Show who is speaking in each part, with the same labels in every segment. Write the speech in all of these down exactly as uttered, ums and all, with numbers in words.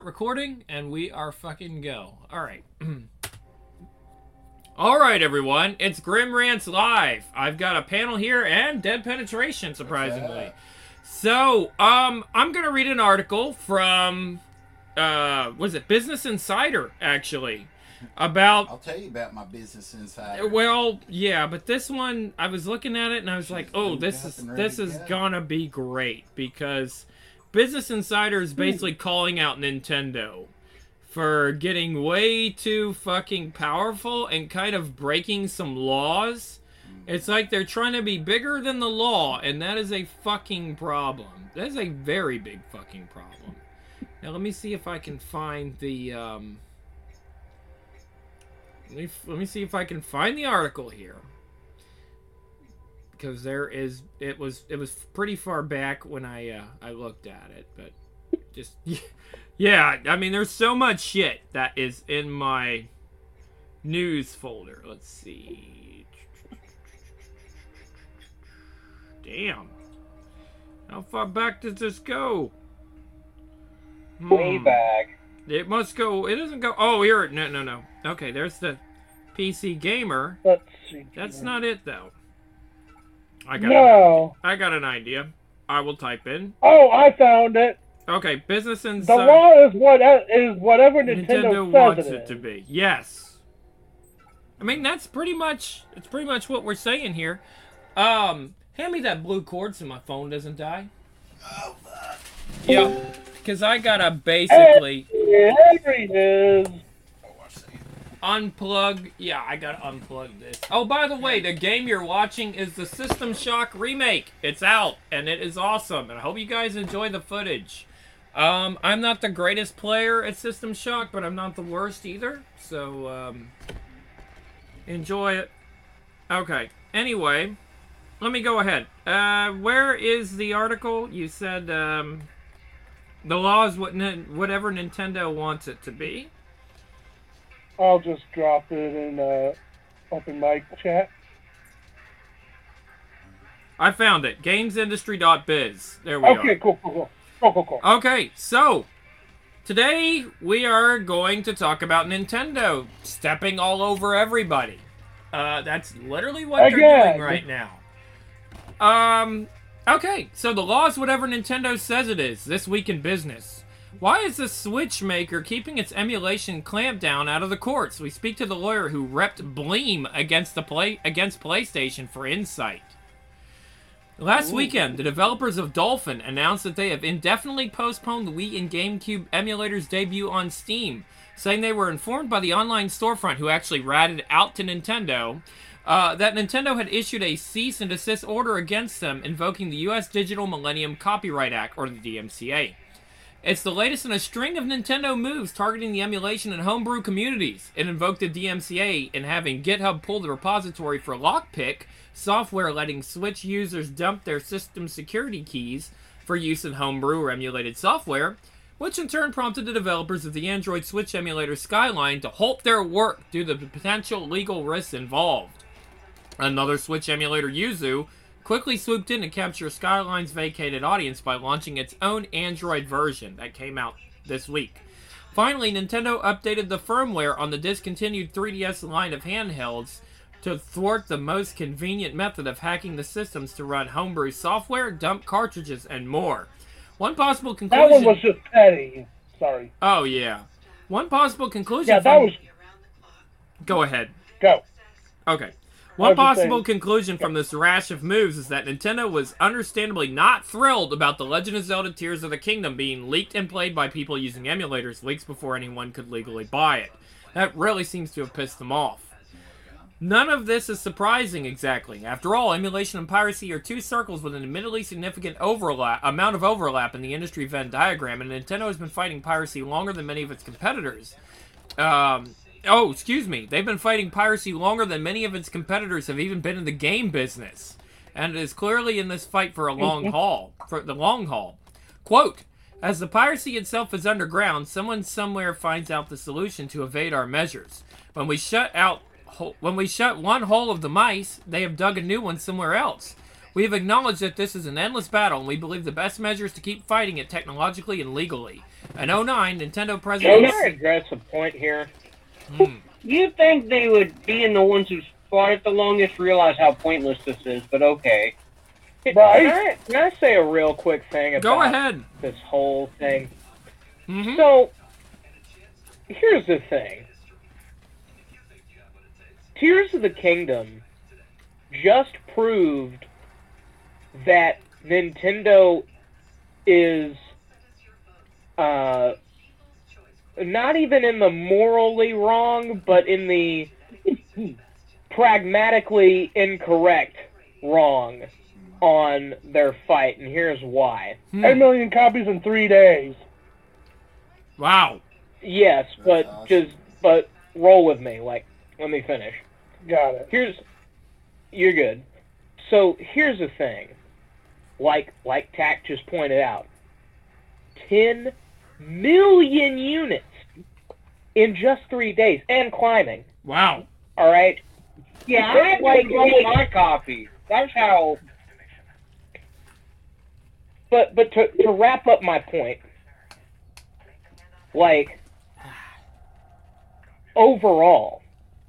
Speaker 1: Recording, and we are fucking go. Alright. Alright, everyone. It's Grim Rants Live. I've got a panel here and Dead Penetration, surprisingly. So, um, I'm gonna read an article from, uh, was it Business Insider, actually, about...
Speaker 2: I'll tell you about my Business Insider.
Speaker 1: Well, yeah, but this one, I was looking at it and I was like, oh, this is, this is gonna be great, because... Business Insider is basically calling out Nintendo for getting way too fucking powerful and kind of breaking some laws. It's like they're trying to be bigger than the law, and that is a fucking problem. That is a very big fucking problem. Now let me see if I can find the, um... Let me, let me see if I can find the article here. Because there is, it was, it was pretty far back when I, uh, I looked at it, but just, yeah, I mean, there's so much shit that is in my news folder. Let's see. Damn. How far back does this go?
Speaker 3: Way hmm. back.
Speaker 1: It must go, it doesn't go, oh, here, no, no, no. Okay, there's the P C Gamer.
Speaker 3: Let's see.
Speaker 1: That's not it, though. I got
Speaker 3: no.
Speaker 1: An, I got an idea. I will type in.
Speaker 3: Oh, I found it.
Speaker 1: Okay, Business Insider.
Speaker 3: The law is what is whatever Nintendo,
Speaker 1: Nintendo
Speaker 3: says
Speaker 1: wants
Speaker 3: it,
Speaker 1: it to be. Yes. I mean, that's pretty much. It's pretty much what we're saying here. Um, hand me that blue cord so my phone doesn't die.
Speaker 2: Oh, fuck.
Speaker 1: Yeah, because I gotta basically.
Speaker 3: Hey, there he is.
Speaker 1: Unplug. Yeah, I gotta unplug this. Oh, by the way, the game you're watching is the System Shock remake. It's out, and it is awesome. And I hope you guys enjoy the footage. Um, I'm not the greatest player at System Shock, but I'm not the worst either. So, um, enjoy it. Okay. Anyway, let me go ahead. Uh, where is the article? You said, um, the law is what whatever Nintendo wants it to be.
Speaker 3: I'll just drop it in uh, open mic chat.
Speaker 1: I found it. gamesindustry dot biz. There we
Speaker 3: okay,
Speaker 1: are.
Speaker 3: Okay, cool, cool, cool. Cool, cool, cool.
Speaker 1: Okay, so, today we are going to talk about Nintendo stepping all over everybody. Uh, that's literally what
Speaker 3: Again.
Speaker 1: they're doing right now. Um, okay, so the law is whatever Nintendo says it is, this week in business. Why is the Switch maker keeping its emulation clampdown out of the courts? We speak to the lawyer who repped Bleem against the play against PlayStation for insight. Last Ooh. weekend, the developers of Dolphin announced that they have indefinitely postponed the Wii and GameCube emulators' debut on Steam, saying they were informed by the online storefront, who actually ratted out to Nintendo, uh, that Nintendo had issued a cease and desist order against them, invoking the U S Digital Millennium Copyright Act, or the D M C A. It's the latest in a string of Nintendo moves targeting the emulation and homebrew communities. It invoked the D M C A in having GitHub pull the repository for Lockpick, software letting Switch users dump their system security keys for use in homebrew or emulated software, which in turn prompted the developers of the Android Switch emulator Skyline to halt their work due to the potential legal risks involved. Another Switch emulator, Yuzu, quickly swooped in to capture Skyline's vacated audience by launching its own Android version that came out this week. Finally, Nintendo updated the firmware on the discontinued three D S line of handhelds to thwart the most convenient method of hacking the systems to run homebrew software, dump cartridges, and more. One possible conclusion...
Speaker 3: That one was just petty. Sorry.
Speaker 1: Oh, yeah. One possible conclusion...
Speaker 3: Yeah, that
Speaker 1: from...
Speaker 3: was...
Speaker 1: Go ahead.
Speaker 3: Go.
Speaker 1: Okay. One possible conclusion from this rash of moves is that Nintendo was understandably not thrilled about The Legend of Zelda Tears of the Kingdom being leaked and played by people using emulators weeks before anyone could legally buy it. That really seems to have pissed them off. None of this is surprising exactly. After all, emulation and piracy are two circles with an admittedly significant overlap, amount of overlap in the industry Venn diagram, and Nintendo has been fighting piracy longer than many of its competitors. Um... Oh, excuse me. They've been fighting piracy longer than many of its competitors have even been in the game business. And it is clearly in this fight for a long haul. For the long haul. Quote, as the piracy itself is underground, someone somewhere finds out the solution to evade our measures. When we shut out, when we shut one hole of the mice, they have dug a new one somewhere else. We have acknowledged that this is an endless battle, and we believe the best measure is to keep fighting it technologically and legally. In oh nine, Nintendo president...
Speaker 4: Can I address a point here?
Speaker 1: Hmm.
Speaker 4: You think they would, being the ones who fought it the longest, realize how pointless this is, but okay. Can,
Speaker 3: Right.
Speaker 4: can, I, can I say a real quick thing about
Speaker 1: Go ahead.
Speaker 4: this whole thing?
Speaker 1: Mm-hmm.
Speaker 4: So, here's the thing. Tears of the Kingdom just proved that Nintendo is uh, not even in the morally wrong, but in the pragmatically incorrect wrong on their fight, and here's why.
Speaker 1: Hmm.
Speaker 3: eight million copies in three days.
Speaker 1: Wow.
Speaker 4: Yes, but
Speaker 2: awesome.
Speaker 4: just but roll with me. Like, let me finish.
Speaker 3: Got it.
Speaker 4: Here's you're good. So here's the thing. Like like Tack just pointed out, ten million units in just three days and climbing.
Speaker 1: Wow.
Speaker 4: All right.
Speaker 5: Yeah,
Speaker 4: It's
Speaker 5: I had
Speaker 4: like-
Speaker 5: to roll my copy. That's how.
Speaker 4: But but to to wrap up my point, like overall,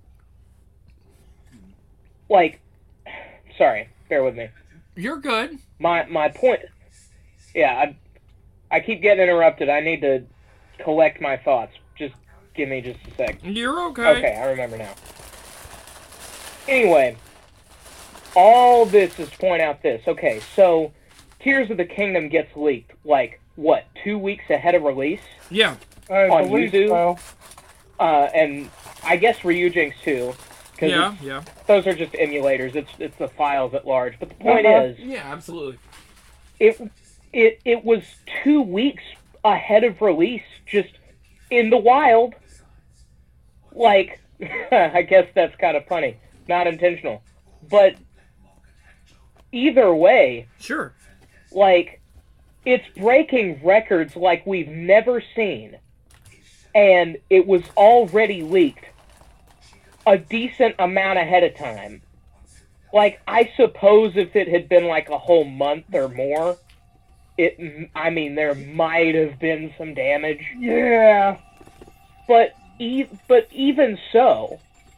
Speaker 4: like, sorry, bear with me.
Speaker 1: You're good.
Speaker 4: My my point, yeah, I I keep getting interrupted. I need to collect my thoughts. Just give me just a sec.
Speaker 1: You're okay.
Speaker 4: Okay, I remember now. Anyway, all this is to point out this. Okay, so Tears of the Kingdom gets leaked, like, what, two weeks ahead of release?
Speaker 1: Yeah.
Speaker 3: I
Speaker 4: On
Speaker 3: believe
Speaker 4: YouTube?
Speaker 3: so.
Speaker 4: Uh, and I guess Ryujinx too, because
Speaker 1: Yeah, yeah.
Speaker 4: those are just emulators. It's it's the files at large. But the point
Speaker 3: Uh-huh.
Speaker 4: is,
Speaker 1: Yeah, absolutely.
Speaker 4: it it it was two weeks ahead of release, just in the wild. Like, I guess that's kind of funny, not intentional, but either way,
Speaker 1: Sure.
Speaker 4: like, it's breaking records like we've never seen, and it was already leaked a decent amount ahead of time. Like, I suppose if it had been like a whole month or more, it, I mean, there might have been some damage,
Speaker 3: Yeah.
Speaker 4: but e- but even so,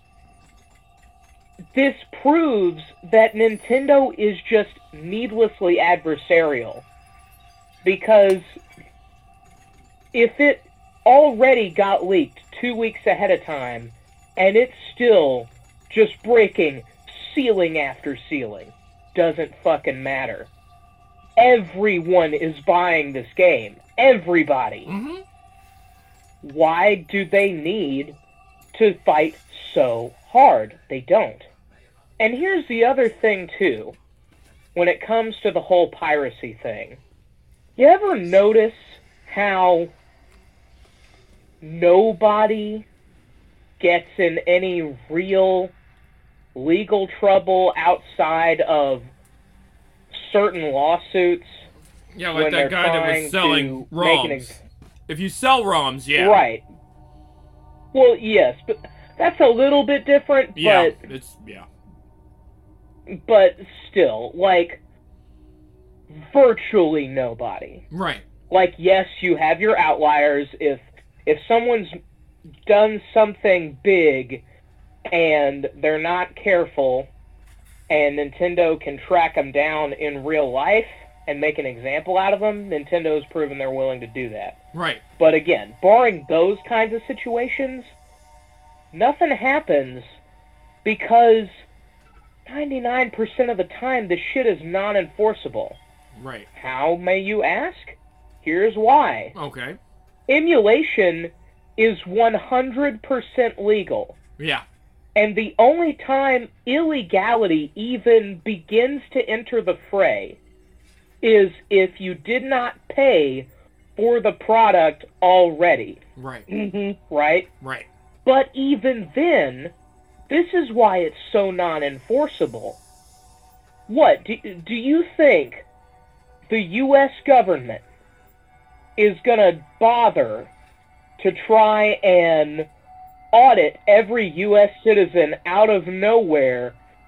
Speaker 4: this proves that Nintendo is just needlessly adversarial. Because if it already got leaked two weeks ahead of time, and it's still just breaking ceiling after ceiling, doesn't fucking matter. Everyone is buying this game. Everybody.
Speaker 1: Mm-hmm.
Speaker 4: Why do they need to fight so hard? They don't. And here's the other thing, too. When it comes to the whole piracy thing, you ever notice how nobody gets in any real legal trouble outside of certain lawsuits?
Speaker 1: Yeah, like
Speaker 4: when
Speaker 1: that
Speaker 4: they're
Speaker 1: guy that
Speaker 4: trying
Speaker 1: was selling
Speaker 4: to make an
Speaker 1: ROMs.
Speaker 4: ex-
Speaker 1: If you sell ROMs, yeah.
Speaker 4: Right. Well, yes, but that's a little bit different,
Speaker 1: Yeah.
Speaker 4: but
Speaker 1: It's yeah.
Speaker 4: but still, like, virtually nobody.
Speaker 1: Right.
Speaker 4: Like, yes, you have your outliers. If if someone's done something big and they're not careful, and Nintendo can track them down in real life and make an example out of them, Nintendo's proven they're willing to do that.
Speaker 1: Right.
Speaker 4: But again, barring those kinds of situations, nothing happens because ninety-nine percent of the time the shit is non-enforceable.
Speaker 1: Right.
Speaker 4: How, may you ask? Here's why.
Speaker 1: Okay.
Speaker 4: Emulation is one hundred percent legal.
Speaker 1: Yeah.
Speaker 4: And the only time illegality even begins to enter the fray is if you did not pay for the product already,
Speaker 1: Right.
Speaker 4: mm-hmm. right?
Speaker 1: Right.
Speaker 4: But even then, this is why it's so non-enforceable. What, do, do you think the U S government is going to bother to try and audit every U S citizen out of nowhere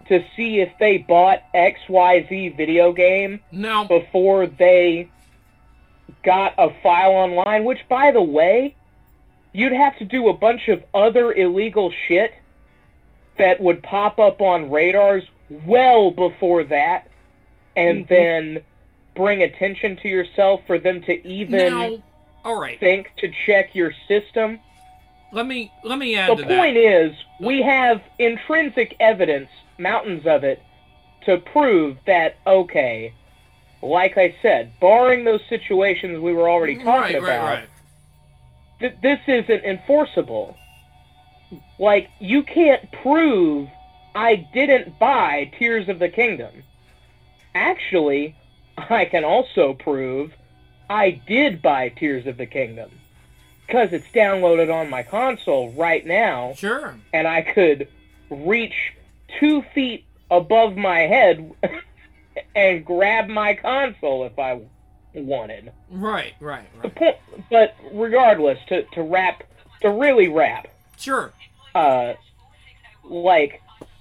Speaker 4: to see if they bought X Y Z video game
Speaker 1: Now,
Speaker 4: before they got a file online, which, by the way, you'd have to do a bunch of other illegal shit that would pop up on radars well before that, and
Speaker 3: Mhm.
Speaker 4: then bring attention to yourself for them to even
Speaker 1: now, all right.
Speaker 4: think to check your system.
Speaker 1: Let me let me add
Speaker 4: The
Speaker 1: to
Speaker 4: point
Speaker 1: that.
Speaker 4: is, we have intrinsic evidence, mountains of it, to prove that, okay, like I said, barring those situations we were already talking
Speaker 1: right, right,
Speaker 4: about,
Speaker 1: right.
Speaker 4: th- this isn't enforceable. Like, you can't prove I didn't buy Tears of the Kingdom. Actually, I can also prove I did buy Tears of the Kingdom. Because it's downloaded on my console right now,
Speaker 1: Sure.
Speaker 4: and I could reach two feet above my head and grab my console if I wanted.
Speaker 1: Right, right,
Speaker 4: The
Speaker 1: right.
Speaker 4: point, but regardless, to, to wrap, to really wrap,
Speaker 1: Sure.
Speaker 4: uh, like,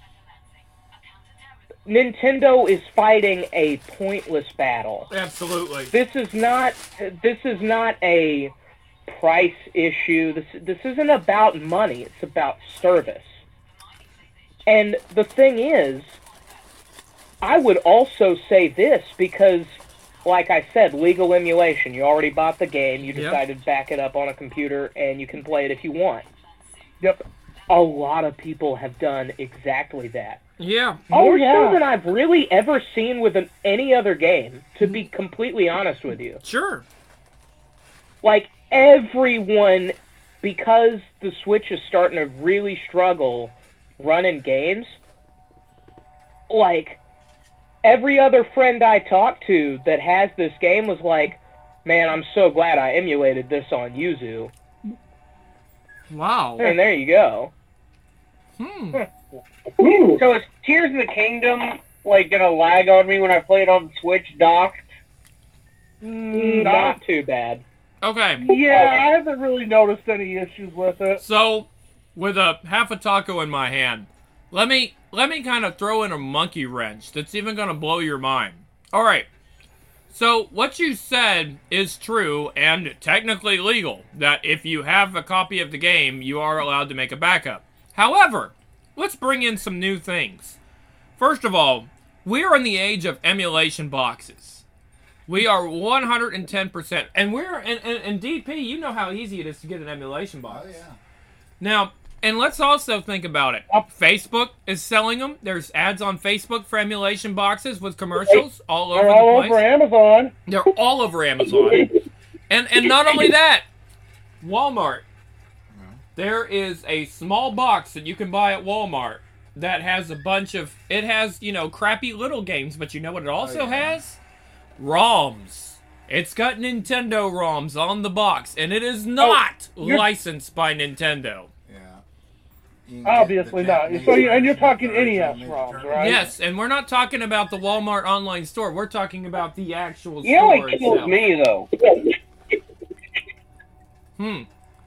Speaker 4: Nintendo is fighting a pointless battle.
Speaker 1: Absolutely.
Speaker 4: This is not, this is not a price issue. This, this isn't about money. It's about service. And the thing is, I would also say this because, like I said, legal emulation. You already bought the game. You
Speaker 1: Yep.
Speaker 4: decided to back it up on a computer, and you can play it if you want.
Speaker 3: Yep.
Speaker 4: A lot of people have done exactly that.
Speaker 1: Yeah.
Speaker 3: Oh,
Speaker 4: More
Speaker 3: yeah.
Speaker 4: so than I've really ever seen with an, any other game, to be completely honest with you.
Speaker 1: Sure.
Speaker 4: Like, everyone, because the Switch is starting to really struggle running games, like, every other friend I talked to that has this game was like, man, I'm so glad I emulated this on Yuzu.
Speaker 1: Wow.
Speaker 4: And there you go.
Speaker 1: Hmm.
Speaker 5: So is Tears of the Kingdom like gonna lag on me when I play it on the Switch dock?
Speaker 3: Mm,
Speaker 4: Not too bad.
Speaker 1: Okay.
Speaker 3: Yeah, I haven't really noticed any issues with it.
Speaker 1: So, with a half a taco in my hand, let me let me kind of throw in a monkey wrench that's even going to blow your mind. All right. So, what you said is true and technically legal, that if you have a copy of the game, you are allowed to make a backup. However, let's bring in some new things. First of all, we are in the age of emulation boxes. We are one hundred ten percent, and we're, and, and, and D P, you know how easy it is to get an emulation box.
Speaker 2: Oh yeah.
Speaker 1: Now, and let's also think about it. Facebook is selling them. There's ads on Facebook for emulation boxes with commercials all over
Speaker 3: They're
Speaker 1: the
Speaker 3: all
Speaker 1: place.
Speaker 3: over Amazon.
Speaker 1: They're all over Amazon. And and not only that, Walmart. There is a small box that you can buy at Walmart that has a bunch of, it has, you know, crappy little games, but you know what it also
Speaker 2: yeah.
Speaker 1: has? ROMs. It's got Nintendo ROMs on the box, and it is not
Speaker 3: you're-
Speaker 1: licensed by Nintendo.
Speaker 2: Yeah. You can get
Speaker 3: Obviously
Speaker 2: the
Speaker 3: not.
Speaker 2: Japanese
Speaker 3: So you, and you're
Speaker 2: version,
Speaker 3: talking
Speaker 2: the
Speaker 3: N E S
Speaker 2: original
Speaker 3: ROMs,
Speaker 2: Ninja
Speaker 3: right?
Speaker 1: Yes, and we're not talking about the Walmart online store. We're talking about the actual
Speaker 5: You know
Speaker 1: store
Speaker 5: what kills
Speaker 1: itself.
Speaker 5: me though?
Speaker 1: Hmm.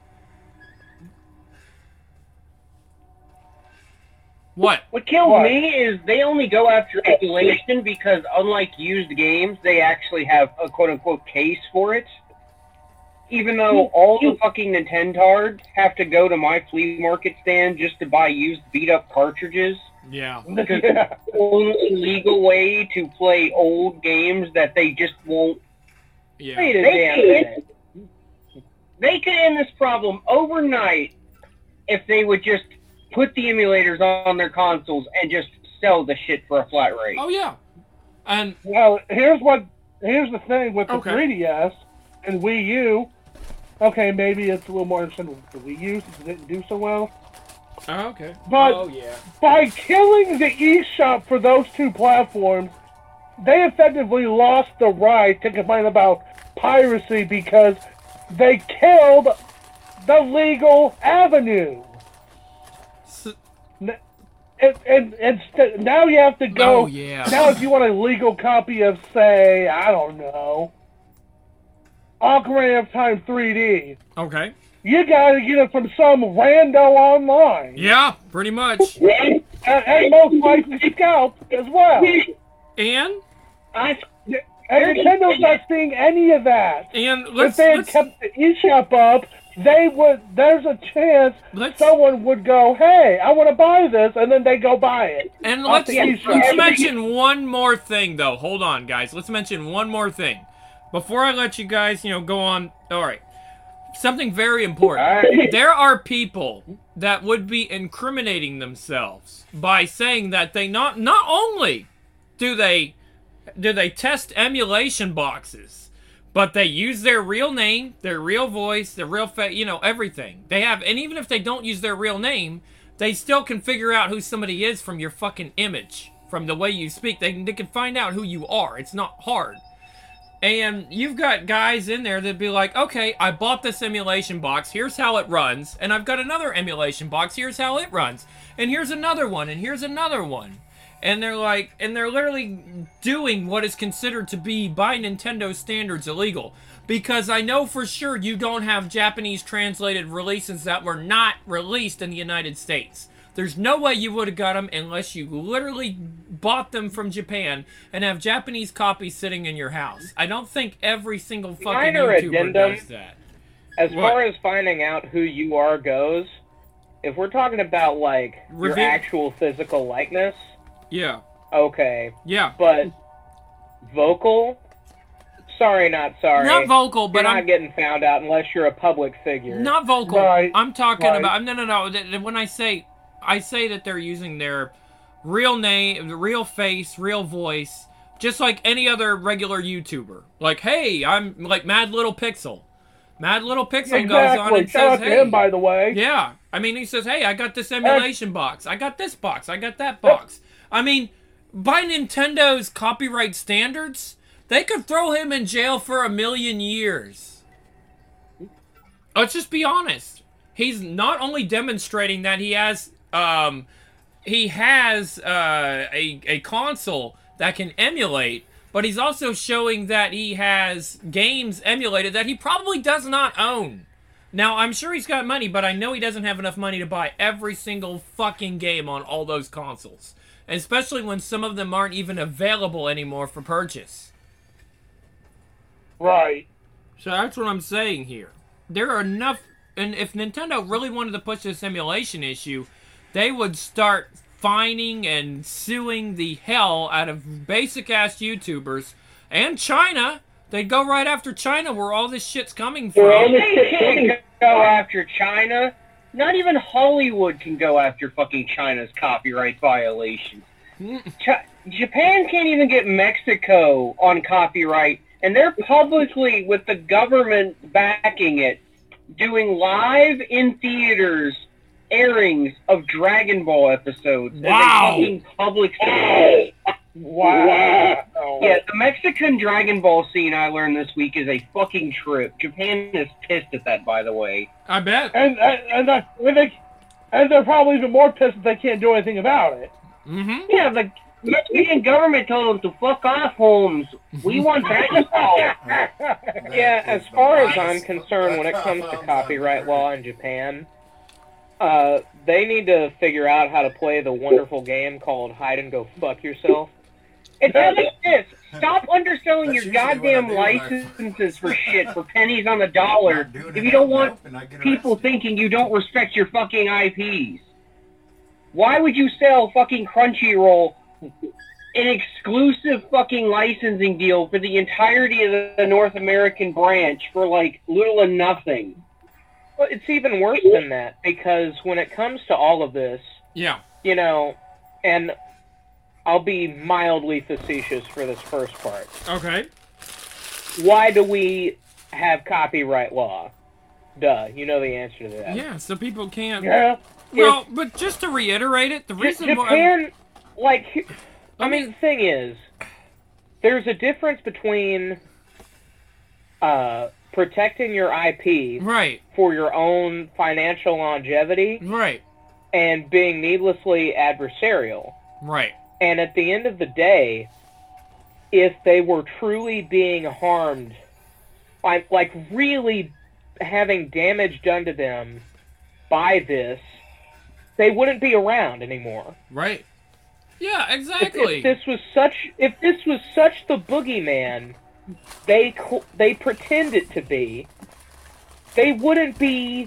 Speaker 1: What?
Speaker 5: What kills
Speaker 3: What?
Speaker 5: me is they only go after emulation because, unlike used games, they actually have a quote-unquote case for it. Even though all the fucking Nintendards have to go to my flea market stand just to buy used beat-up cartridges.
Speaker 1: Yeah.
Speaker 5: Because
Speaker 3: Yeah.
Speaker 5: the only legal way to play old games that they just won't.
Speaker 1: Yeah.
Speaker 4: Wait a
Speaker 5: They
Speaker 4: damn
Speaker 5: could,
Speaker 4: minute.
Speaker 5: they could end this problem overnight if they would just put the emulators on their consoles and just sell the shit for a flat rate.
Speaker 1: Oh yeah. And
Speaker 3: Well, here's what. Here's the thing with the
Speaker 1: Okay.
Speaker 3: three D S and Wii U. Okay, maybe it's a little more interesting with the Wii U since it didn't do so well.
Speaker 1: oh, okay.
Speaker 3: But-
Speaker 1: oh yeah.
Speaker 3: By killing the eShop for those two platforms, they effectively lost the right to complain about piracy because they killed the legal avenue.
Speaker 1: S-
Speaker 3: And, and, and st- now you have to go.
Speaker 1: oh yeah.
Speaker 3: Now, if you want a legal copy of, say, I don't know, Ocarina of Time three D,
Speaker 1: Okay.
Speaker 3: you gotta get it from some rando online.
Speaker 1: Yeah, pretty much.
Speaker 3: And, and most likely scalp as well.
Speaker 1: And
Speaker 5: I,
Speaker 3: And Nintendo's not seeing any of that.
Speaker 1: and
Speaker 3: If
Speaker 1: let's
Speaker 3: they had
Speaker 1: let's,
Speaker 3: kept the eShop up, they would. There's a chance
Speaker 1: let's
Speaker 3: someone would go, "Hey, I want to buy this," and then they go buy it.
Speaker 1: and
Speaker 3: off
Speaker 1: let's
Speaker 3: the eShop.
Speaker 1: let's mention one more thing though. Hold on, guys. Let's mention one more thing before I let you guys, you know, go on. All right. Something very important.
Speaker 5: Alright.
Speaker 1: There are people that would be incriminating themselves by saying that they not not only do they do they test emulation boxes, but they use their real name, their real voice, their real face, you know, everything. They have, and even if they don't use their real name, they still can figure out who somebody is from your fucking image, from the way you speak. They can, they can find out who you are. It's not hard. And you've got guys in there that be like, okay, I bought this emulation box, here's how it runs, and I've got another emulation box, here's how it runs, and here's another one, and here's another one. And they're like, and they're literally doing what is considered to be, by Nintendo standards, illegal. Because I know for sure you don't have Japanese translated releases that were not released in the United States. There's no way you would have got them unless you literally bought them from Japan and have Japanese copies sitting in your house. I don't think every single fucking
Speaker 4: Minor
Speaker 1: YouTuber
Speaker 4: addendum.
Speaker 1: does that.
Speaker 4: As
Speaker 1: What?
Speaker 4: far as finding out who you are goes, if we're talking about, like, your
Speaker 1: Review-
Speaker 4: actual physical likeness,
Speaker 1: Yeah,
Speaker 4: okay.
Speaker 1: yeah.
Speaker 4: But vocal, sorry, not sorry.
Speaker 1: Not vocal, but
Speaker 4: you're not
Speaker 1: I'm
Speaker 4: getting found out unless you're a public figure.
Speaker 1: not vocal.
Speaker 3: Right,
Speaker 1: I'm talking
Speaker 3: right.
Speaker 1: about no, no, no. th- th- When I say, I say that they're using their real name, the real face, real voice, just like any other regular YouTuber. Like, hey, I'm like Mad Little Pixel. Mad Little Pixel goes on
Speaker 3: Exactly.
Speaker 1: and
Speaker 3: Shout
Speaker 1: says,
Speaker 3: out to
Speaker 1: hey.
Speaker 3: him, by the way.
Speaker 1: Yeah, I mean, he says, hey, I got this emulation box. I got this box. I got that box. I mean, by Nintendo's copyright standards, they could throw him in jail for a million years. Let's just be honest. He's not only demonstrating that he has, um, he has uh, a, a console that can emulate, but he's also showing that he has games emulated that he probably does not own. Now, I'm sure he's got money, but I know he doesn't have enough money to buy every single fucking game on all those consoles. Especially when some of them aren't even available anymore for purchase.
Speaker 3: Right.
Speaker 1: So that's what I'm saying here. There are enough... And if Nintendo really wanted to push this emulation issue, they would start fining and suing the hell out of basic-ass YouTubers. And China. They'd go right after China, where all this shit's coming from.
Speaker 5: They can't go after China. Not even Hollywood can go after fucking China's copyright violations. Ch- Japan can't even get Mexico on copyright, and they're publicly, with the government backing it, doing live in theaters airings of Dragon Ball episodes. as a
Speaker 1: Wow.
Speaker 5: fucking public service.
Speaker 3: Wow.
Speaker 5: Yeah, the Mexican Dragon Ball scene I learned this week is a fucking trip. Japan is pissed at that, by the way.
Speaker 1: I bet.
Speaker 3: And and and, that, and, they, and they're probably even more pissed that they can't do anything about it.
Speaker 1: Mm-hmm.
Speaker 5: Yeah, the Mexican government told them to fuck off, Holmes. We want Dragon Ball.
Speaker 4: Yeah, as far as I'm concerned, when it comes to copyright law in Japan, uh, they need to figure out how to play the wonderful game called Hide and Go Fuck Yourself.
Speaker 5: It's not like this. Stop underselling
Speaker 2: That's
Speaker 5: your
Speaker 2: usually what I
Speaker 5: goddamn
Speaker 2: do when I-
Speaker 5: licenses for shit for pennies on the dollar if you don't want people thinking you don't respect your fucking I Ps. Why would you sell fucking Crunchyroll an exclusive fucking licensing deal for the entirety of the North American branch for like little and nothing?
Speaker 4: Well, it's even worse than that, because when it comes to all of this,
Speaker 1: Yeah.
Speaker 4: you know, and I'll be mildly facetious for this first part.
Speaker 1: Okay.
Speaker 4: Why do we have copyright law? Duh, you know the answer to that.
Speaker 1: Yeah, so people can't...
Speaker 3: Yeah.
Speaker 1: Well, but just to reiterate it, the
Speaker 4: J-
Speaker 1: reason why...
Speaker 4: Japan, like, I
Speaker 1: Let me-
Speaker 4: mean, the thing is, there's a difference between uh, protecting your I P
Speaker 1: Right,
Speaker 4: for your own financial longevity
Speaker 1: right,
Speaker 4: and being needlessly adversarial.
Speaker 1: right.
Speaker 4: And at the end of the day, if they were truly being harmed, like, like really having damage done to them by this, they wouldn't be around anymore.
Speaker 1: Right. Yeah,
Speaker 4: If,
Speaker 1: exactly.
Speaker 4: if this was such, if this was such the boogeyman, they cl- they pretend it to be, they wouldn't be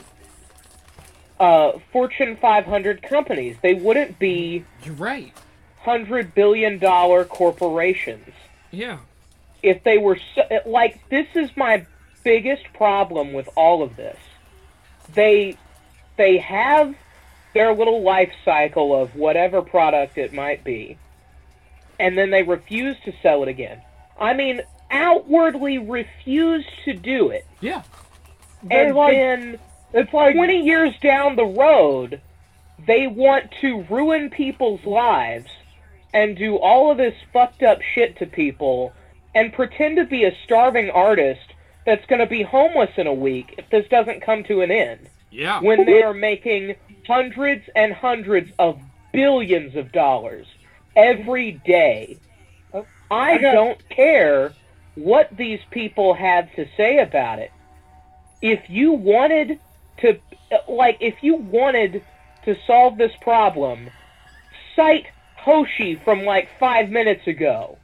Speaker 4: uh, Fortune five hundred companies. They wouldn't be
Speaker 1: You're right.
Speaker 4: hundred billion dollar corporations.
Speaker 1: Yeah.
Speaker 4: If they were so, like, this is my biggest problem with all of this. They they have their little life cycle of whatever product it might be, and then they refuse to sell it again. I mean, outwardly refuse to do it.
Speaker 1: Yeah.
Speaker 3: They're
Speaker 4: And
Speaker 3: like-
Speaker 4: then
Speaker 3: It's like
Speaker 4: twenty years down the road, they want to ruin people's lives and do all of this fucked up shit to people and pretend to be a starving artist that's going to be homeless in a week if this doesn't come to an end.
Speaker 1: Yeah.
Speaker 4: When they are making hundreds and hundreds of billions of dollars every day. I don't care what these people have to say about it. If you wanted to, like, if you wanted to solve this problem, cite Hoshi from like five minutes ago.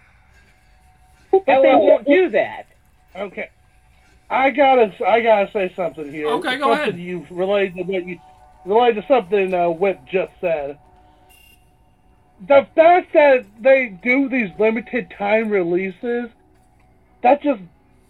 Speaker 4: But they won't do that.
Speaker 3: Okay. I gotta, I gotta say something here.
Speaker 1: Okay, go
Speaker 3: something
Speaker 1: ahead.
Speaker 3: You related to what you related to something uh, Whip just said. The fact that they do these limited time releases, that just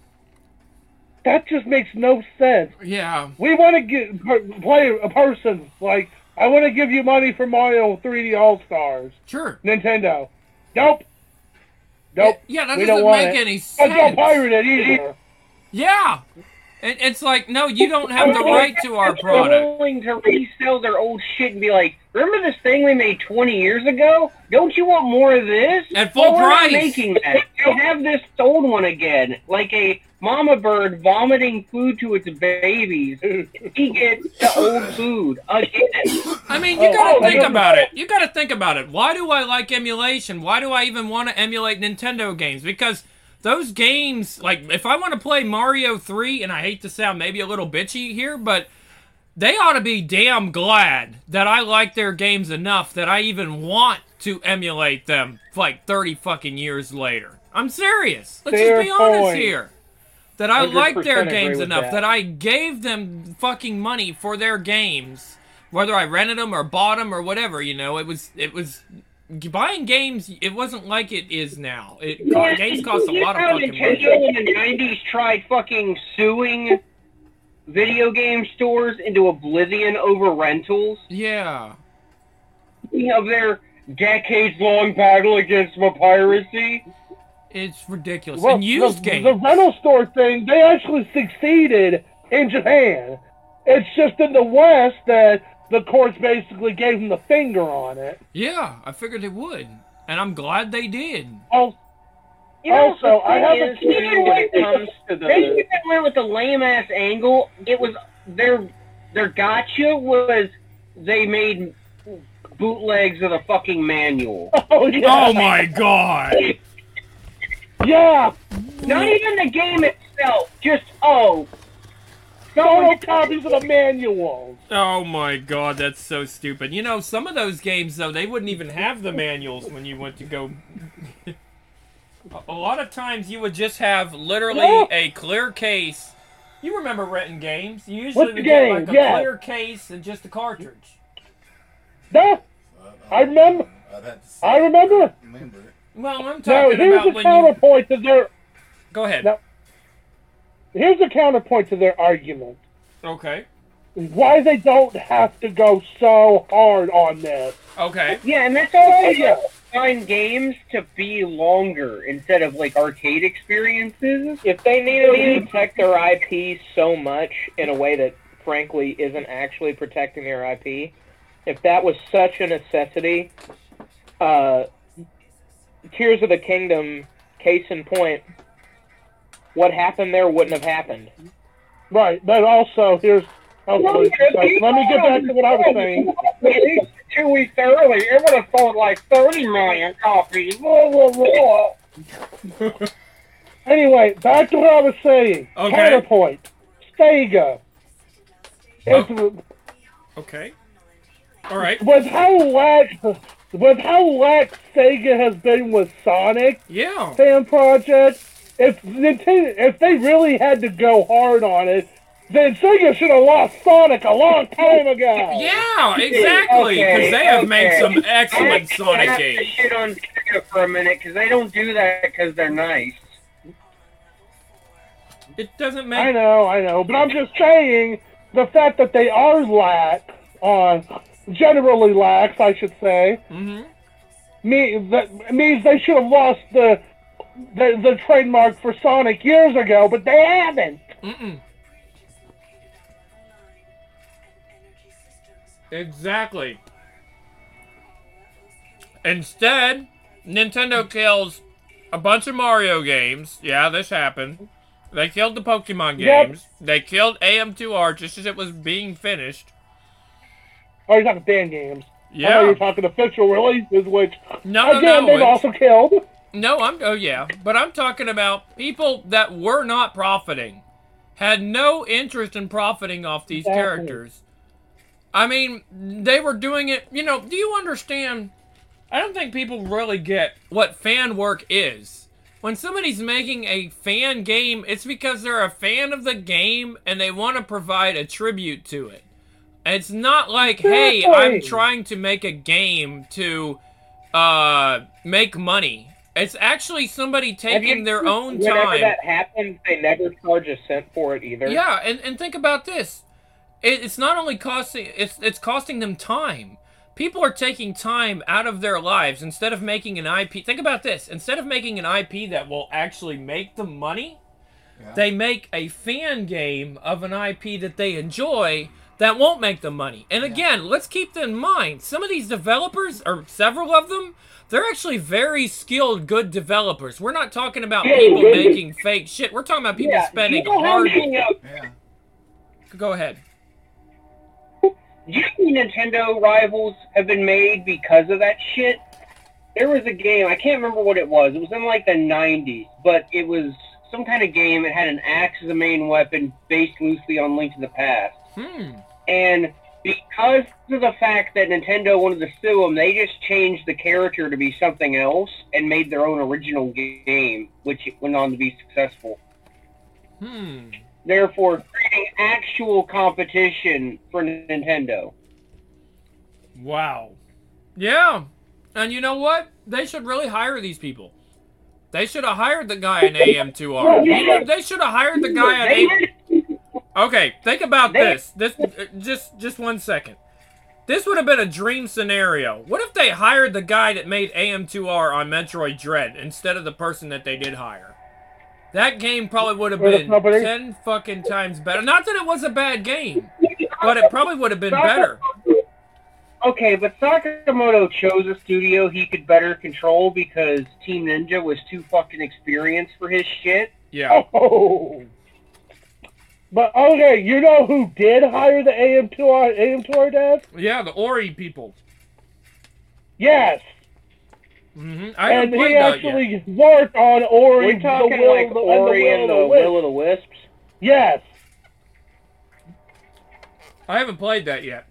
Speaker 3: that just makes no sense.
Speaker 1: Yeah.
Speaker 3: We want to get per- play a person like I want to give you money for Mario three D All Stars,
Speaker 1: Sure.
Speaker 3: Nintendo. Nope. Nope.
Speaker 1: Yeah, that
Speaker 3: we
Speaker 1: doesn't
Speaker 3: don't want
Speaker 1: make
Speaker 3: it.
Speaker 1: any
Speaker 3: But don't
Speaker 1: sense.
Speaker 3: pirate it either.
Speaker 1: Yeah. It, it's like, no, you don't have the right to our
Speaker 5: They're
Speaker 1: product.
Speaker 5: willing to resell their old shit and be like, remember this thing we made twenty years ago? Don't you want more of this?
Speaker 1: At full
Speaker 5: well, we're not
Speaker 1: price.
Speaker 5: making that. They have this old one again, like a mama bird vomiting food to its babies. He gets the old food again.
Speaker 1: I mean, you
Speaker 3: Oh,
Speaker 1: gotta
Speaker 3: oh,
Speaker 1: think
Speaker 3: I don't-
Speaker 1: about it. You gotta think about it. Why do I like emulation? Why do I even want to emulate Nintendo games? Because those games, like, if I want to play Mario three, and I hate to sound maybe a little bitchy here, but they ought to be damn glad that I like their games enough that I even want to emulate them like thirty fucking years later. I'm serious. Let's
Speaker 3: Fair
Speaker 1: just be honest
Speaker 3: point.
Speaker 1: here. That I
Speaker 4: one hundred
Speaker 1: like their
Speaker 4: percent agree
Speaker 1: games
Speaker 4: with
Speaker 1: enough
Speaker 4: that.
Speaker 1: that I gave them fucking money for their games, whether I rented them or bought them or whatever. You know, it was it was buying games. It wasn't like it is now. It
Speaker 5: Yeah,
Speaker 1: games cost a
Speaker 5: you
Speaker 1: lot of
Speaker 5: know how
Speaker 1: fucking
Speaker 5: Nintendo
Speaker 1: money.
Speaker 5: in the nineties tried fucking suing video game stores into oblivion over rentals
Speaker 1: Yeah,
Speaker 5: of their decades-long battle against piracy.
Speaker 1: it's ridiculous.
Speaker 3: Well,
Speaker 1: and used
Speaker 3: the,
Speaker 1: games.
Speaker 3: the rental store thing, they actually succeeded in Japan. It's just in the West that the courts basically gave them the finger on it.
Speaker 1: Yeah, I figured it would, and I'm glad they did.
Speaker 3: Oh,
Speaker 5: You know,
Speaker 3: Also,
Speaker 5: the
Speaker 3: I
Speaker 5: thing
Speaker 3: have a
Speaker 5: is,
Speaker 3: feeling
Speaker 5: even
Speaker 4: when
Speaker 5: when
Speaker 4: it comes to
Speaker 5: they
Speaker 4: the
Speaker 5: even went with the lame ass angle. It was their their gotcha was they made bootlegs of the fucking manual.
Speaker 3: oh yeah,
Speaker 1: Oh my god!
Speaker 3: yeah.
Speaker 5: Not even the game itself. Just oh,
Speaker 3: Photo copies of the manuals.
Speaker 1: Oh my god, that's so stupid. You know, some of those games though, they wouldn't even have the manuals when you went to go. A lot of times you would just have literally
Speaker 3: Yeah.
Speaker 1: a clear case. You remember renting games? You usually
Speaker 3: What's the
Speaker 1: would get
Speaker 3: game?
Speaker 1: like a
Speaker 3: Yeah.
Speaker 1: clear case and just a cartridge.
Speaker 3: No, I remember.
Speaker 2: I'd have to see.
Speaker 3: I remember.
Speaker 2: remember it.
Speaker 1: Well, I'm
Speaker 3: Now
Speaker 1: talking
Speaker 3: here's
Speaker 1: about
Speaker 3: the
Speaker 1: when you.
Speaker 3: counterpoint to their.
Speaker 1: Go ahead.
Speaker 3: No. Here's the counterpoint to their argument.
Speaker 1: Okay.
Speaker 3: Why they don't have to go so hard on this.
Speaker 1: Okay.
Speaker 5: yeah, and that's also
Speaker 3: Yeah.
Speaker 5: find games to be longer instead of like arcade experiences.
Speaker 4: if they needed to protect their I P so much in a way that frankly isn't actually protecting their I P, if that was such a necessity, uh, Tears of the Kingdom, case in point, what happened there wouldn't have happened.
Speaker 3: Right, but also here's. Okay, so let me get back to what I was saying.
Speaker 5: Released two weeks early, it would have sold like thirty million copies. Blah, blah, blah.
Speaker 3: Anyway, back to what I was saying.
Speaker 1: Okay.
Speaker 3: Counterpoint. Sega. It's,
Speaker 1: Okay. All right.
Speaker 3: with how lax, with how lax Sega has been with Sonic
Speaker 1: Yeah.
Speaker 3: fan project, if Nintendo, if they really had to go hard on it, then Sega should have lost Sonic a long time ago.
Speaker 1: Yeah, exactly. Because
Speaker 5: Okay,
Speaker 1: they have made
Speaker 5: okay.
Speaker 1: some excellent
Speaker 5: I
Speaker 1: Sonic
Speaker 5: have to
Speaker 1: games.
Speaker 5: shit on Sega for a minute because they don't do that because they're nice.
Speaker 1: It doesn't
Speaker 3: I
Speaker 1: make.
Speaker 3: know, I know, but I'm just saying the fact that they are lax on, generally lax, I should say,
Speaker 1: Mm-hmm.
Speaker 3: me that means they should have lost the, the the trademark for Sonic years ago, but they haven't.
Speaker 1: Mm-mm. Exactly. Instead, Nintendo kills a bunch of Mario games. Yeah, this happened. They killed the Pokemon
Speaker 3: Yep.
Speaker 1: games. They killed A M two R just as it was being finished.
Speaker 3: Oh, you're talking fan games. I know
Speaker 1: Yeah.
Speaker 3: you're talking official releases, which
Speaker 1: No, no,
Speaker 3: again
Speaker 1: no.
Speaker 3: they've
Speaker 1: it's-
Speaker 3: also killed.
Speaker 1: No, I'm. Oh, yeah. But I'm talking about people that were not profiting, had no interest in profiting off these
Speaker 3: Exactly.
Speaker 1: characters. I mean, they were doing it. You know, do you understand? I don't think people really get what fan work is. When somebody's making a fan game, it's because they're a fan of the game and they want to provide a tribute to it. It's not like, hey, I'm
Speaker 3: Exactly.
Speaker 1: trying to make a game to uh, make money. It's actually somebody taking their own
Speaker 4: Whenever
Speaker 1: time.
Speaker 4: that happens, they never charge a cent for it either.
Speaker 1: Yeah, and, and think about this. It, it's not only costing it's it's costing them time. People are taking time out of their lives instead of making an I P. Think about this. Instead of making an I P that will actually make them money,
Speaker 2: Yeah.
Speaker 1: they make a fan game of an I P that they enjoy that won't make them money. And again, let's keep that in mind. Some of these developers, or several of them, they're actually very skilled, good developers. We're not talking about
Speaker 5: Yeah,
Speaker 1: people
Speaker 5: yeah.
Speaker 1: making fake shit. We're talking about people
Speaker 5: Yeah,
Speaker 1: spending
Speaker 5: you know how
Speaker 1: hard.
Speaker 5: many, uh,
Speaker 2: Yeah.
Speaker 1: Go ahead.
Speaker 5: Do you think Nintendo rivals have been made because of that shit? There was a game, I can't remember what it was. It was in like the nineties, but it was some kind of game. It had an axe as a main weapon based loosely on Link to the Past.
Speaker 1: Hmm.
Speaker 5: And because of the fact that Nintendo wanted to sue them, they just changed the character to be something else and made their own original game, which went on to be successful.
Speaker 1: Hmm.
Speaker 5: Therefore, creating actual competition for Nintendo.
Speaker 1: Wow. Yeah. And you know what? They should really hire these people. They should have hired the guy in A M two R. They should have hired the guy in A M. Okay, think about
Speaker 5: They-
Speaker 1: this. This uh, just just one second. This would have been a dream scenario. What if they hired the guy that made A M two R on Metroid Dread instead of the person that they did hire? That game probably would have
Speaker 3: For the
Speaker 1: been
Speaker 3: company?
Speaker 1: ten fucking times better. Not that it was a bad game, but it probably would have been better.
Speaker 5: Okay, but Sakamoto chose a studio he could better control because Team Ninja was too fucking experienced for his shit.
Speaker 1: Yeah.
Speaker 3: Oh. But okay, you know who did hire the A M two R A M two R devs?
Speaker 1: Yeah, the Ori people.
Speaker 3: Yes,
Speaker 1: Mm-hmm. I haven't
Speaker 3: and he
Speaker 1: played that yet.
Speaker 3: actually worked on Ori.
Speaker 5: We're talking
Speaker 3: the Will,
Speaker 5: like
Speaker 3: the,
Speaker 5: Ori and the
Speaker 3: Will,
Speaker 5: Will of the Wisps.
Speaker 3: Yes.
Speaker 1: I haven't played that yet,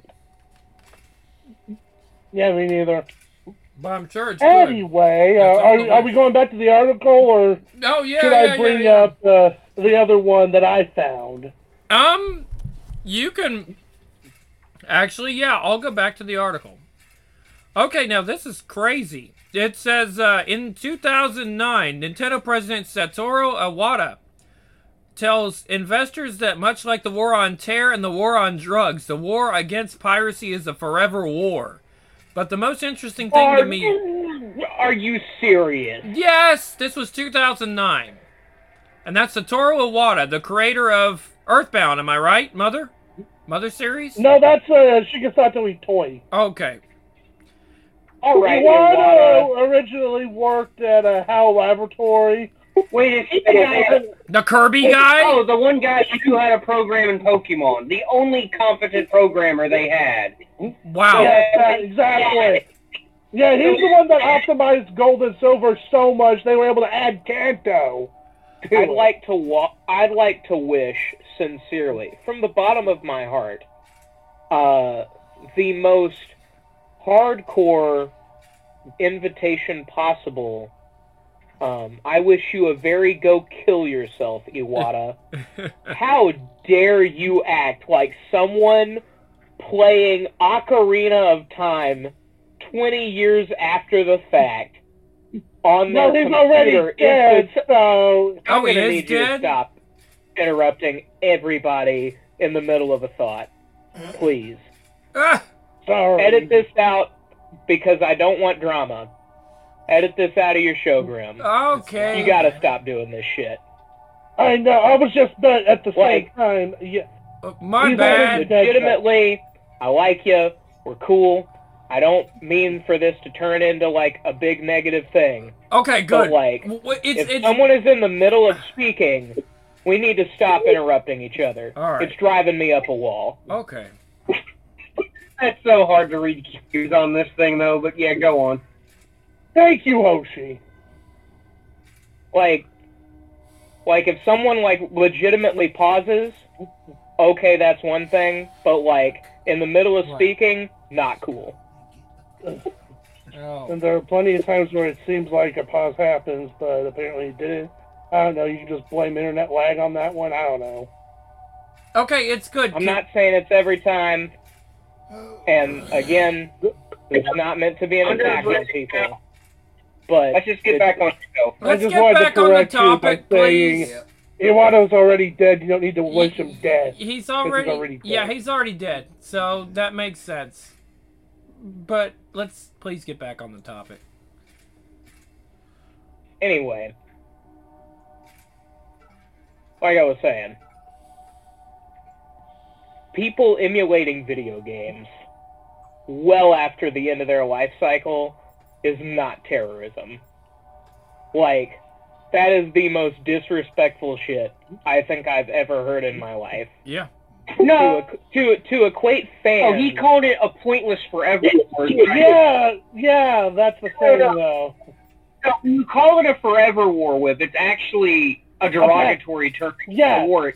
Speaker 3: Yeah, me neither.
Speaker 1: but I'm sure it's good.
Speaker 3: Anyway, uh,
Speaker 1: That's all
Speaker 3: are,
Speaker 1: the
Speaker 3: are
Speaker 1: way.
Speaker 3: we going back to the article, or
Speaker 1: Oh yeah,
Speaker 3: should
Speaker 1: yeah,
Speaker 3: I
Speaker 1: yeah,
Speaker 3: bring
Speaker 1: yeah.
Speaker 3: up uh, the other one that I found?
Speaker 1: Um, you can actually, yeah. I'll go back to the article. Okay, now this is crazy. It says uh, in two thousand nine, Nintendo President Satoru Iwata tells investors that much like the war on terror and the war on drugs, the war against piracy is a forever war. But the most interesting thing to
Speaker 5: Are,
Speaker 1: me,
Speaker 5: are you serious?
Speaker 1: yes, this was two thousand nine, and that's Satoru Iwata, the creator of Earthbound. Am I right, Mother? Mother series?
Speaker 3: No, that's uh, Shigesato Itoi.
Speaker 1: Okay.
Speaker 5: All right,
Speaker 3: Iwata
Speaker 5: Iwata.
Speaker 3: originally worked at a HAL laboratory.
Speaker 5: Wait a second.
Speaker 1: The Kirby guy?
Speaker 5: Oh, the one guy who knew how to program in Pokemon. The only competent programmer they had.
Speaker 1: Wow.
Speaker 3: Yes, that- exactly. Yeah, he's the one that optimized gold and silver so much they were able to add Kanto. Do
Speaker 4: I'd
Speaker 3: it.
Speaker 4: like to wa- I'd like to wish sincerely, from the bottom of my heart, uh, the most hardcore invitation possible. Um, I wish you a very go kill yourself, Iwata. How dare you act like someone playing Ocarina of Time twenty years after the fact on
Speaker 3: No,
Speaker 4: their
Speaker 3: he's
Speaker 4: computer?
Speaker 3: already dead,
Speaker 4: It's-
Speaker 3: so...
Speaker 4: I'm
Speaker 1: Oh, he
Speaker 4: gonna
Speaker 1: is
Speaker 4: need you to
Speaker 1: dead?
Speaker 4: stop interrupting everybody in the middle of a thought. Please.
Speaker 1: Ah,
Speaker 3: Sorry.
Speaker 4: Edit this out because I don't want drama. Edit this out of your show, Grim.
Speaker 1: okay.
Speaker 4: You gotta stop doing this shit.
Speaker 3: I know, I was just, but at the same
Speaker 4: Like-
Speaker 3: time, yeah.
Speaker 1: Uh, My
Speaker 3: He's
Speaker 1: bad.
Speaker 3: dead.
Speaker 4: Legitimately, I like you. We're cool. I don't mean for this to turn into like a big negative thing.
Speaker 1: Okay, good.
Speaker 4: But like,
Speaker 1: W- w- it's,
Speaker 4: if
Speaker 1: it's,
Speaker 4: someone is in the middle of speaking, we need to stop interrupting each other.
Speaker 1: All right.
Speaker 4: It's driving me up a wall.
Speaker 1: okay.
Speaker 5: That's so hard to read cues on this thing, though. But yeah, go on.
Speaker 3: Thank you, Hoshi.
Speaker 4: Like, like if someone like legitimately pauses, okay, that's one thing. But like in the middle of
Speaker 1: What?
Speaker 4: speaking, not cool.
Speaker 1: Oh.
Speaker 3: And there are plenty of times where it seems like a pause happens, but apparently it didn't. I don't know, you can just blame internet lag on that one, I don't know.
Speaker 1: Okay, it's good.
Speaker 4: I'm not saying it's every time. And again, it's not meant to be an attack on people. But
Speaker 5: Let's just get
Speaker 4: it's-
Speaker 5: back on the show.
Speaker 1: Let's
Speaker 3: I just
Speaker 1: get
Speaker 3: wanted
Speaker 1: back
Speaker 3: to
Speaker 1: on the
Speaker 3: correct you by
Speaker 1: topic,
Speaker 3: saying
Speaker 1: please.
Speaker 3: Iwato's already dead, you don't need to wish him dead.
Speaker 1: He's already,
Speaker 3: already dead.
Speaker 1: yeah, he's already dead. So that makes sense. But let's please get back on the topic.
Speaker 4: Anyway, like I was saying, people emulating video games well after the end of their life cycle is not terrorism. Like, that is the most disrespectful shit I think I've ever heard in my life.
Speaker 1: Yeah.
Speaker 5: No.
Speaker 4: To, to, to equate fans...
Speaker 5: Oh, he called it a pointless forever. word.
Speaker 3: Yeah, yeah, that's the thing, though.
Speaker 5: No, you call it a forever war whip. It's actually a derogatory term for
Speaker 3: Yeah.
Speaker 5: war.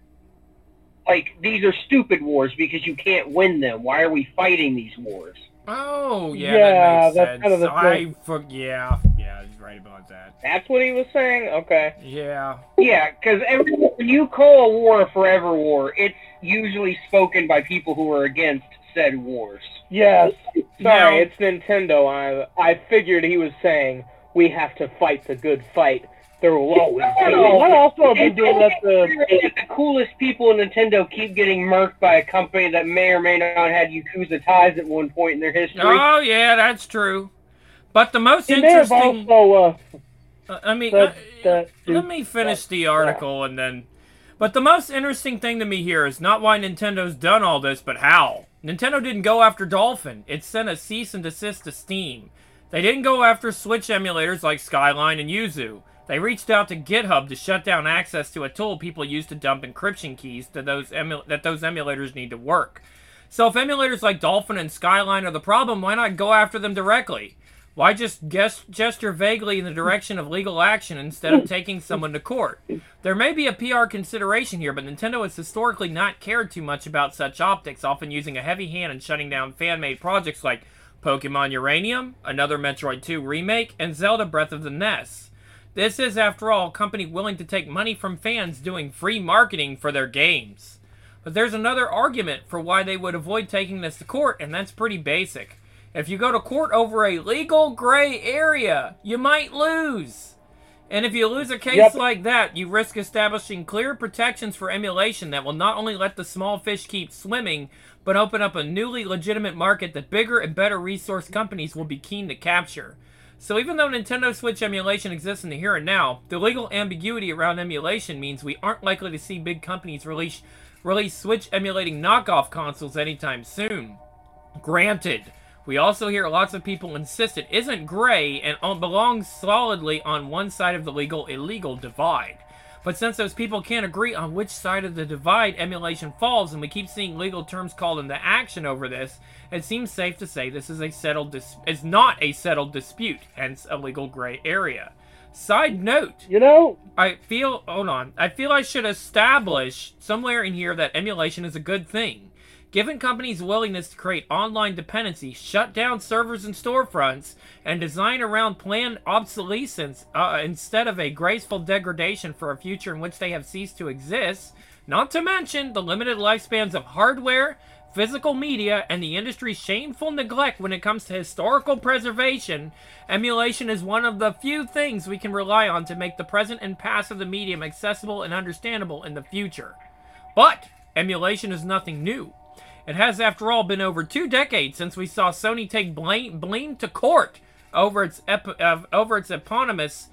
Speaker 5: Like, these are stupid wars because you can't win them. Why are we fighting these wars?
Speaker 1: Oh, yeah,
Speaker 3: Yeah,
Speaker 1: that makes
Speaker 3: that's
Speaker 1: sense.
Speaker 3: kind of the
Speaker 1: I
Speaker 3: thing.
Speaker 1: for, yeah, yeah, he's right about that.
Speaker 4: That's what he was saying? Okay.
Speaker 1: Yeah.
Speaker 5: Yeah, because when you call a war a forever war, it's usually spoken by people who are against said wars.
Speaker 3: Yes.
Speaker 4: Sorry,
Speaker 1: Now-
Speaker 4: it's Nintendo. I I figured he was saying we have to fight the good fight. There will always
Speaker 3: I
Speaker 4: be.
Speaker 3: know, I also have been
Speaker 5: It's
Speaker 3: doing that to...
Speaker 5: the coolest people in Nintendo keep getting murked by a company that may or may not had Yakuza ties at one point in their history.
Speaker 1: Oh, yeah, that's true. But the most
Speaker 3: He may have
Speaker 1: interesting...
Speaker 3: also, uh,
Speaker 1: Uh, I mean,
Speaker 3: said
Speaker 1: uh,
Speaker 3: that...
Speaker 1: let me finish the article and then... But the most interesting thing to me here is not why Nintendo's done all this, but how. Nintendo didn't go after Dolphin. It sent a cease and desist to Steam. They didn't go after Switch emulators like Skyline and Yuzu. They reached out to GitHub to shut down access to a tool people use to dump encryption keys to those emu- that those emulators need to work. So if emulators like Dolphin and Skyline are the problem, why not go after them directly? Why just guess, gesture vaguely in the direction of legal action instead of taking someone to court? There may be a P R consideration here, but Nintendo has historically not cared too much about such optics, often using a heavy hand and shutting down fan-made projects like Pokemon Uranium, another Metroid two remake, and Zelda Breath of the N E S. This is, after all, a company willing to take money from fans doing free marketing for their games. But there's another argument for why they would avoid taking this to court, and that's pretty basic. If you go to court over a legal gray area, you might lose. And if you lose a case
Speaker 3: Yep.
Speaker 1: like that, you risk establishing clear protections for emulation that will not only let the small fish keep swimming, but open up a newly legitimate market that bigger and better resource companies will be keen to capture. So even though Nintendo Switch emulation exists in the here and now, the legal ambiguity around emulation means we aren't likely to see big companies release, release Switch emulating knockoff consoles anytime soon. Granted, we also hear lots of people insist it isn't gray and on- belongs solidly on one side of the legal-illegal divide. But since those people can't agree on which side of the divide emulation falls, and we keep seeing legal terms called into action over this, it seems safe to say this is a settled dis- is not a settled dispute, hence a legal gray area. Side note,
Speaker 3: You know,
Speaker 1: I feel, hold on, I feel I should establish somewhere in here that emulation is a good thing. Given companies' willingness to create online dependency, shut down servers and storefronts, and design around planned obsolescence uh, instead of a graceful degradation for a future in which they have ceased to exist, not to mention the limited lifespans of hardware, physical media, and the industry's shameful neglect when it comes to historical preservation, emulation is one of the few things we can rely on to make the present and past of the medium accessible and understandable in the future. But emulation is nothing new. It has, after all, been over two decades since we saw Sony take blame, blame to court over its ep- uh, over its eponymous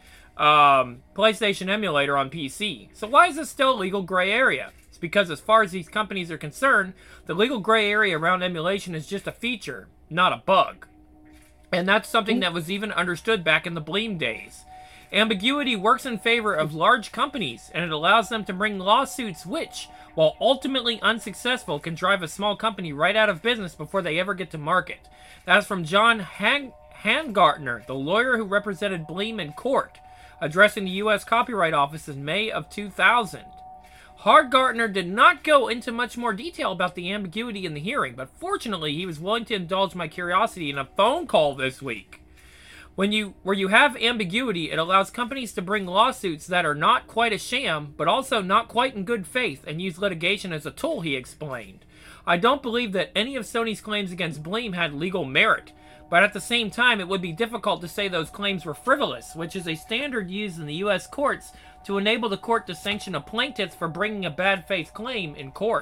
Speaker 1: um, PlayStation emulator on P C. So why is this still a legal gray area? It's because as far as these companies are concerned, the legal gray area around emulation is just a feature, not a bug. And that's something that was even understood back in the Bleem days. Ambiguity works in favor of large companies, and it allows them to bring lawsuits which, while ultimately unsuccessful, can drive a small company right out of business before they ever get to market. That's from John Han- Hangartner, the lawyer who represented Bleem in court, addressing the U S Copyright Office in May of two thousand. Hardgartner did not go into much more detail about the ambiguity in the hearing, but fortunately he was willing to indulge my curiosity in a phone call this week. When you, where you have ambiguity, it allows companies to bring lawsuits that are not quite a sham, but also not quite in good faith, and use litigation as a tool, he explained. I don't believe that any of Sony's claims against Bleem had legal merit, but at the same time it would be difficult to say those claims were frivolous, which is a standard used in the U S courts to enable the court to sanction a plaintiff for bringing a bad faith claim in court.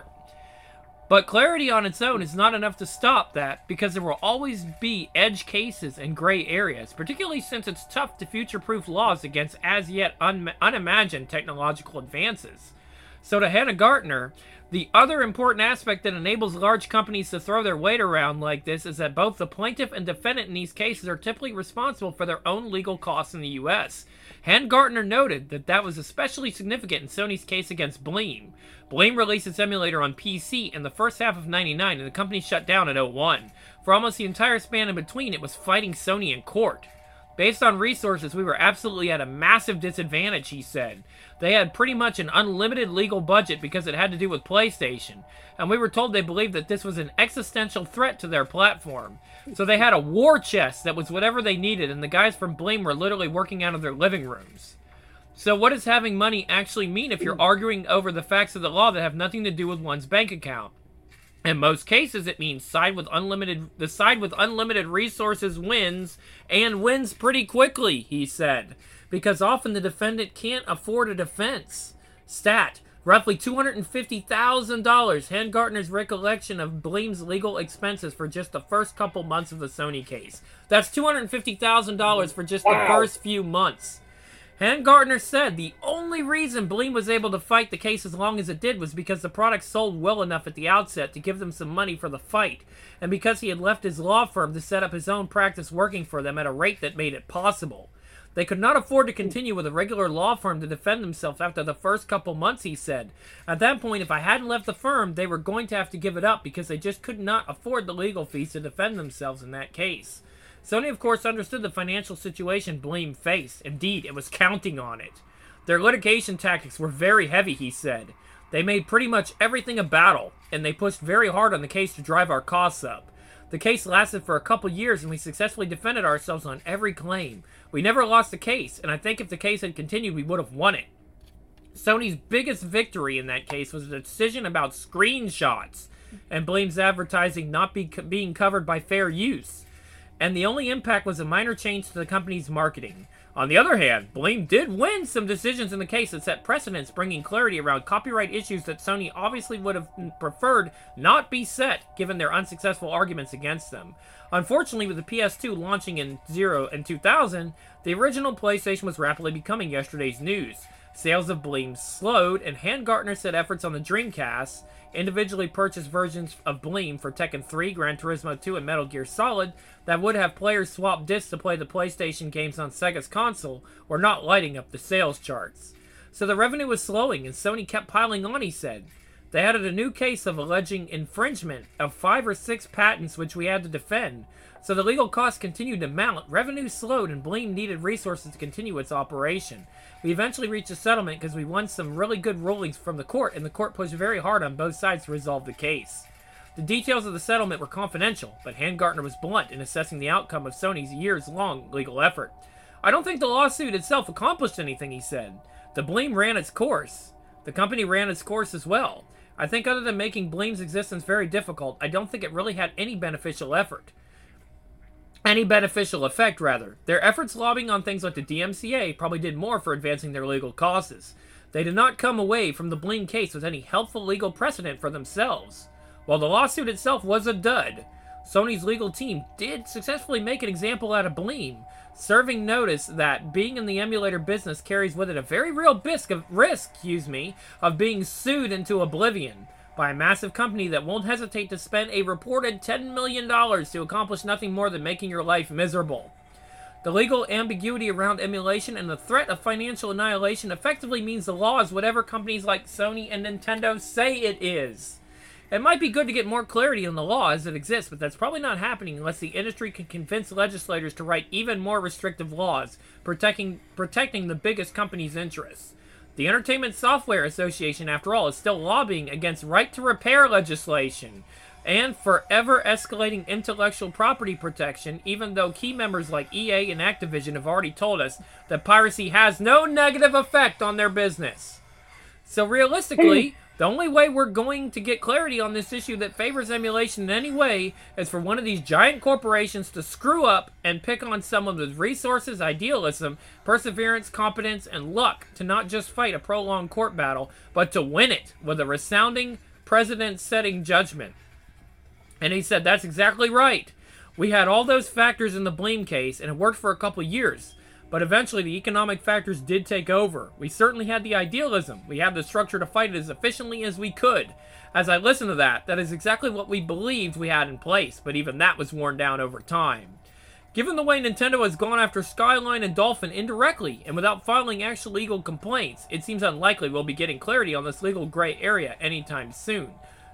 Speaker 1: But clarity on its own is not enough to stop that, because there will always be edge cases and gray areas, particularly since it's tough to future-proof laws against as-yet un- unimagined technological advances. So to Hannah Gartner, the other important aspect that enables large companies to throw their weight around like this is that both the plaintiff and defendant in these cases are typically responsible for their own legal costs in the U S. Hangartner noted that that was especially significant in Sony's case against Bleem. Bleem released its emulator on P C in the first half of ninety-nine, and the company shut down in oh one. For almost the entire span in between, it was fighting Sony in court. Based on resources, we were absolutely at a massive disadvantage, he said. They had pretty much an unlimited legal budget because it had to do with PlayStation, and we were told they believed that this was an existential threat to their platform. So they had a war chest that was whatever they needed, and the guys from Bleem were literally working out of their living rooms. So what does having money actually mean if you're arguing over the facts of the law that have nothing to do with one's bank account? In most cases, it means side with unlimited, the side with unlimited resources wins, and wins pretty quickly, he said, because often the defendant can't afford a defense. Stat, roughly two hundred fifty thousand dollars, Hangartner's recollection of Bleem's legal expenses for just the first couple months of the Sony case. That's two hundred fifty thousand dollars for just wow. the first few months. Hangartner said the only reason Bleem was able to fight the case as long as it did was because the product sold well enough at the outset to give them some money for the fight, and because he had left his law firm to set up his own practice working for them at a rate that made it possible. They could not afford to continue with a regular law firm to defend themselves after the first couple months, he said. At that point, if I hadn't left the firm, they were going to have to give it up because they just could not afford the legal fees to defend themselves in that case. Sony, of course, understood the financial situation Bleem faced. Indeed, it was counting on it. Their litigation tactics were very heavy, he said. They made pretty much everything a battle, and they pushed very hard on the case to drive our costs up. The case lasted for a couple years, and we successfully defended ourselves on every claim. We never lost the case, and I think if the case had continued, we would have won it. Sony's biggest victory in that case was the decision about screenshots, and Bleem's advertising not be, being covered by fair use. And the only impact was a minor change to the company's marketing. On the other hand, Bleem did win some decisions in the case that set precedents, bringing clarity around copyright issues that Sony obviously would have preferred not be set, given their unsuccessful arguments against them. Unfortunately, with the P S two launching in zero and two thousand, the original PlayStation was rapidly becoming yesterday's news. Sales of Bleem slowed, and Hangartner said efforts on the Dreamcast, individually purchased versions of Bleem for Tekken three, Gran Turismo two, and Metal Gear Solid that would have players swap discs to play the PlayStation games on Sega's console were not lighting up the sales charts. So the revenue was slowing, and Sony kept piling on, he said. They added a new case of alleging infringement of five or six patents which we had to defend. So the legal costs continued to mount, revenue slowed, and Bleem needed resources to continue its operation. We eventually reached a settlement because we won some really good rulings from the court, and the court pushed very hard on both sides to resolve the case. The details of the settlement were confidential, but Hangartner was blunt in assessing the outcome of Sony's years-long legal effort. I don't think the lawsuit itself accomplished anything, he said. The Bleem ran its course. The company ran its course as well. I think other than making Bleem's existence very difficult, I don't think it really had any beneficial effort. Any beneficial effect, rather. Their efforts lobbying on things like the D M C A probably did more for advancing their legal causes. They did not come away from the Bleem case with any helpful legal precedent for themselves. While the lawsuit itself was a dud, Sony's legal team did successfully make an example out of Bleem, serving notice that being in the emulator business carries with it a very real risk of, risk, excuse me, of being sued into oblivion by a massive company that won't hesitate to spend a reported ten million dollars to accomplish nothing more than making your life miserable. The legal ambiguity around emulation and the threat of financial annihilation effectively means the law is whatever companies like Sony and Nintendo say it is. It might be good to get more clarity on the law as it exists, but that's probably not happening unless the industry can convince legislators to write even more restrictive laws, protecting protecting the biggest companies' interests. The Entertainment Software Association, after all, is still lobbying against right-to-repair legislation and for ever-escalating intellectual property protection, even though key members like E A and Activision have already told us that piracy has no negative effect on their business. So realistically, the only way we're going to get clarity on this issue that favors emulation in any way is for one of these giant corporations to screw up and pick on someone with resources, idealism, perseverance, competence, and luck to not just fight a prolonged court battle, but to win it with a resounding precedent-setting judgment. And he said, that's exactly right. We had all those factors in the Bleem case, and it worked for a couple years. But eventually the economic factors did take over. We certainly had the idealism. We had the structure to fight it as efficiently as we could. As I listened to that, that is exactly what we believed we had in place, but even that was worn down over time. Given the way Nintendo has gone after Skyline and Dolphin indirectly and without filing actual legal complaints, it seems unlikely we'll be getting clarity on this legal gray area anytime soon.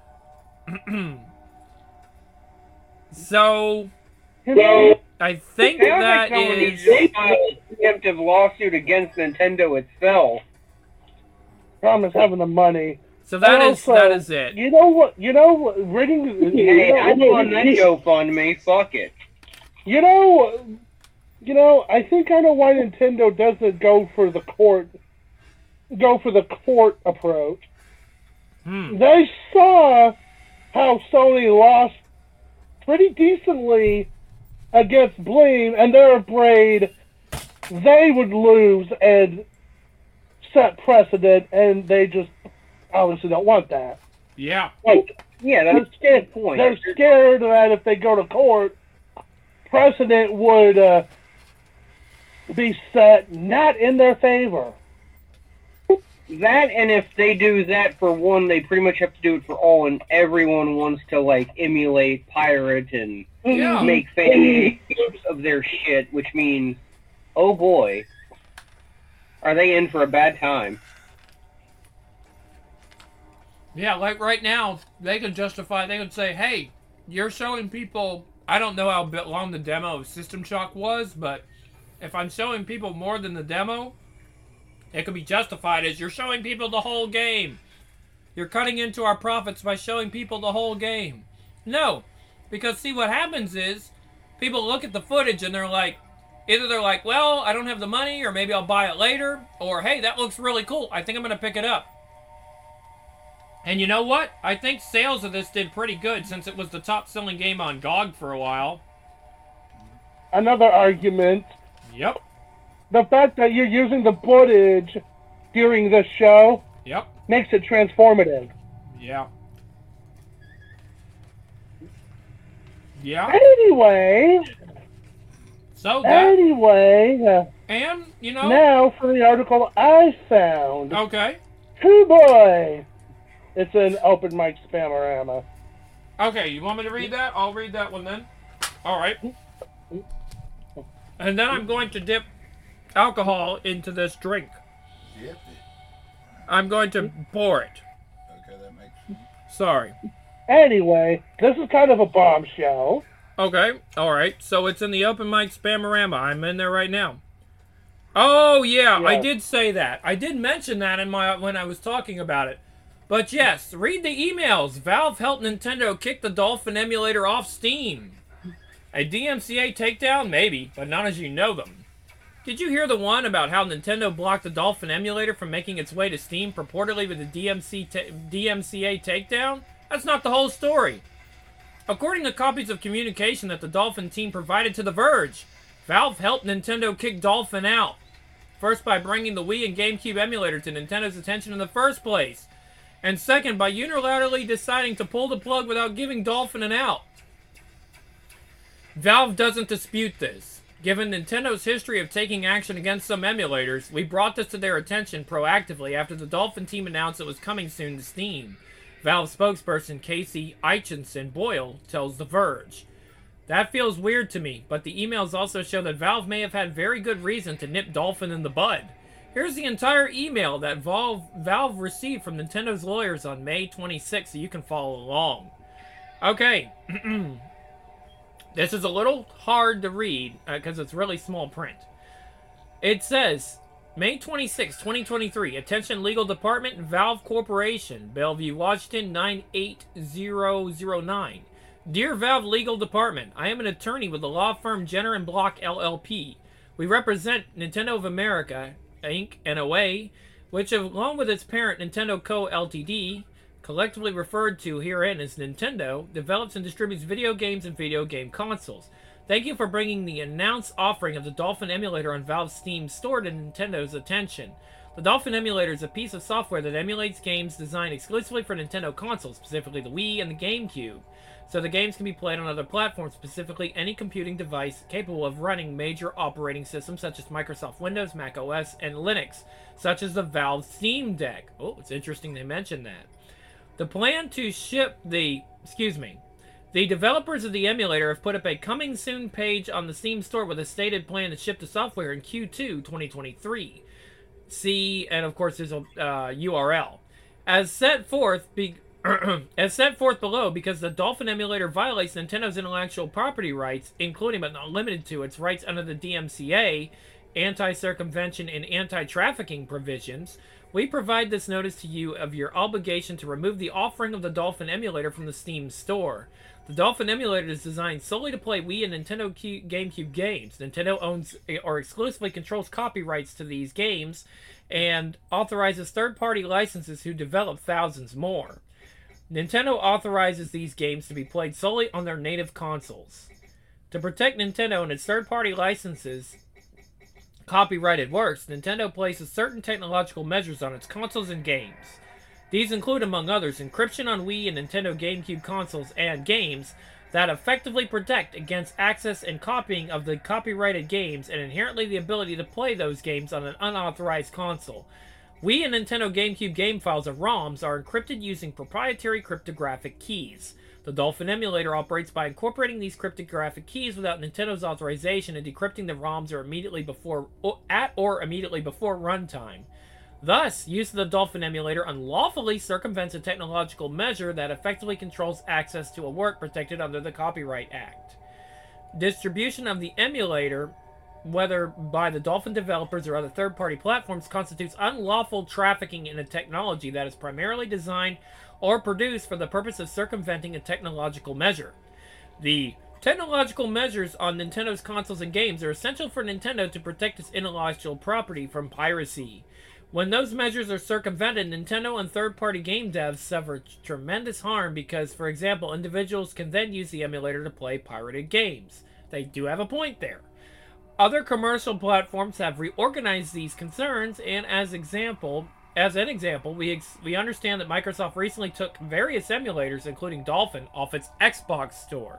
Speaker 1: So, I think that is
Speaker 5: a preemptive lawsuit against Nintendo itself.
Speaker 3: Problem is having the money.
Speaker 1: So that
Speaker 3: And
Speaker 1: is
Speaker 3: also,
Speaker 1: that is it.
Speaker 3: You know what? You know what? Reading. You
Speaker 5: Hey,
Speaker 3: know,
Speaker 5: I'm on that GoFundMe. Fuck it.
Speaker 3: You know, you know. I think I know why Nintendo doesn't go for the court. Go for the court approach.
Speaker 1: Hmm.
Speaker 3: They saw how Sony lost pretty decently against Bleem, and they're afraid they would lose and set precedent, and they just obviously don't want that.
Speaker 1: Yeah.
Speaker 5: Like, yeah, that's a good point.
Speaker 3: They're scared that if they go to court, precedent would uh, be set not in their favor.
Speaker 5: That, and if they do that for one, they pretty much have to do it for all, and everyone wants to, like, emulate, pirate, and
Speaker 1: Yeah.
Speaker 5: make fan games of their shit, which means, oh boy, are they in for a bad time.
Speaker 1: Yeah, like right now, they could justify, they could say, hey, you're showing people, I don't know how long the demo of System Shock was, but if I'm showing people more than the demo, it could be justified as you're showing people the whole game. You're cutting into our profits by showing people the whole game. No, because see what happens is, people look at the footage and they're like, either they're like, well, I don't have the money, or maybe I'll buy it later, or hey, that looks really cool, I think I'm going to pick it up. And you know what? I think sales of this did pretty good since it was the top-selling game on G O G for a while.
Speaker 3: Another argument,
Speaker 1: Yep.
Speaker 3: the fact that you're using the footage during this show
Speaker 1: Yep.
Speaker 3: makes it transformative.
Speaker 1: Yeah. Yeah.
Speaker 3: Anyway,
Speaker 1: So that,
Speaker 3: anyway, uh,
Speaker 1: and, you know,
Speaker 3: now for the article I found.
Speaker 1: okay.
Speaker 3: Hoo boy! It's an open mic spamorama.
Speaker 1: Okay, you want me to read that? I'll read that one then. All right. And then I'm going to dip alcohol into this drink.
Speaker 2: Dip it.
Speaker 1: I'm going to pour it.
Speaker 2: Okay, that makes
Speaker 1: Sorry.
Speaker 3: Anyway, this is kind of a bombshell.
Speaker 1: Okay, alright. So it's in the open mic Spamorama. I'm in there right now. Oh, yeah,
Speaker 3: Yeah.
Speaker 1: I did say that. I did mention that in my when I was talking about it. But yes, read the emails. Valve helped Nintendo kick the Dolphin emulator off Steam. A D M C A takedown? Maybe, but not as you know them. Did you hear the one about how Nintendo blocked the Dolphin emulator from making its way to Steam, purportedly with a D M C ta- D M C A takedown? That's not the whole story. According to copies of communication that the Dolphin team provided to The Verge, Valve helped Nintendo kick Dolphin out. First, by bringing the Wii and GameCube emulator to Nintendo's attention in the first place. And second, by unilaterally deciding to pull the plug without giving Dolphin an out. Valve doesn't dispute this. Given Nintendo's history of taking action against some emulators, we brought this to their attention proactively after the Dolphin team announced it was coming soon to Steam. Valve spokesperson Casey Eichenson Boyle tells The Verge. That feels weird to me, but the emails also show that Valve may have had very good reason to nip Dolphin in the bud. Here's the entire email that Valve, Valve received from Nintendo's lawyers on May twenty-sixth, so you can follow along. Okay. This is a little hard to read, because uh, it's really small print. It says, May twenty-sixth, twenty twenty-three, Attention Legal Department, Valve Corporation, Bellevue, Washington, nine eight zero zero nine. Dear Valve Legal Department, I am an attorney with the law firm Jenner and Block L L P. We represent Nintendo of America, Incorporated, N O A, which along with its parent Nintendo Co. Ltd., collectively referred to herein as Nintendo, develops and distributes video games and video game consoles. Thank you for bringing the announced offering of the Dolphin emulator on Valve's Steam store to Nintendo's attention. The Dolphin emulator is a piece of software that emulates games designed exclusively for Nintendo consoles, specifically the Wii and the GameCube. So the games can be played on other platforms, specifically any computing device capable of running major operating systems such as Microsoft Windows, Mac O S, and Linux, such as the Valve Steam Deck. Oh, it's interesting they mentioned that. The plan to ship the, excuse me, the developers of the emulator have put up a coming soon page on the Steam store with a stated plan to ship the software in Q two twenty twenty-three. See, and of course there's a uh, U R L. As set forth, be, as set forth below, because the Dolphin emulator violates Nintendo's intellectual property rights, including but not limited to its rights under the D M C A, anti-circumvention and anti-trafficking provisions, we provide this notice to you of your obligation to remove the offering of the Dolphin emulator from the Steam store. The Dolphin emulator is designed solely to play Wii and Nintendo Q- GameCube games. Nintendo owns or exclusively controls copyrights to these games and authorizes third-party licenses who develop thousands more. Nintendo authorizes these games to be played solely on their native consoles. To protect Nintendo and its third-party licenses copyrighted works, Nintendo places certain technological measures on its consoles and games. These include, among others, encryption on Wii and Nintendo GameCube consoles and games that effectively protect against access and copying of the copyrighted games and inherently the ability to play those games on an unauthorized console. Wii and Nintendo GameCube game files or ROMs are encrypted using proprietary cryptographic keys. The Dolphin emulator operates by incorporating these cryptographic keys without Nintendo's authorization and decrypting the ROMs or immediately before, or at or immediately before runtime. Thus, use of the Dolphin emulator unlawfully circumvents a technological measure that effectively controls access to a work protected under the Copyright Act. Distribution of the emulator, whether by the Dolphin developers or other third-party platforms, constitutes unlawful trafficking in a technology that is primarily designed or produced for the purpose of circumventing a technological measure. The technological measures on Nintendo's consoles and games are essential for Nintendo to protect its intellectual property from piracy. When those measures are circumvented, Nintendo and third-party game devs suffer tremendous harm because, for example, individuals can then use the emulator to play pirated games. They do have a point there. Other commercial platforms have reorganized these concerns, and as example, as an example, we ex- we understand that Microsoft recently took various emulators, including Dolphin, off its Xbox store.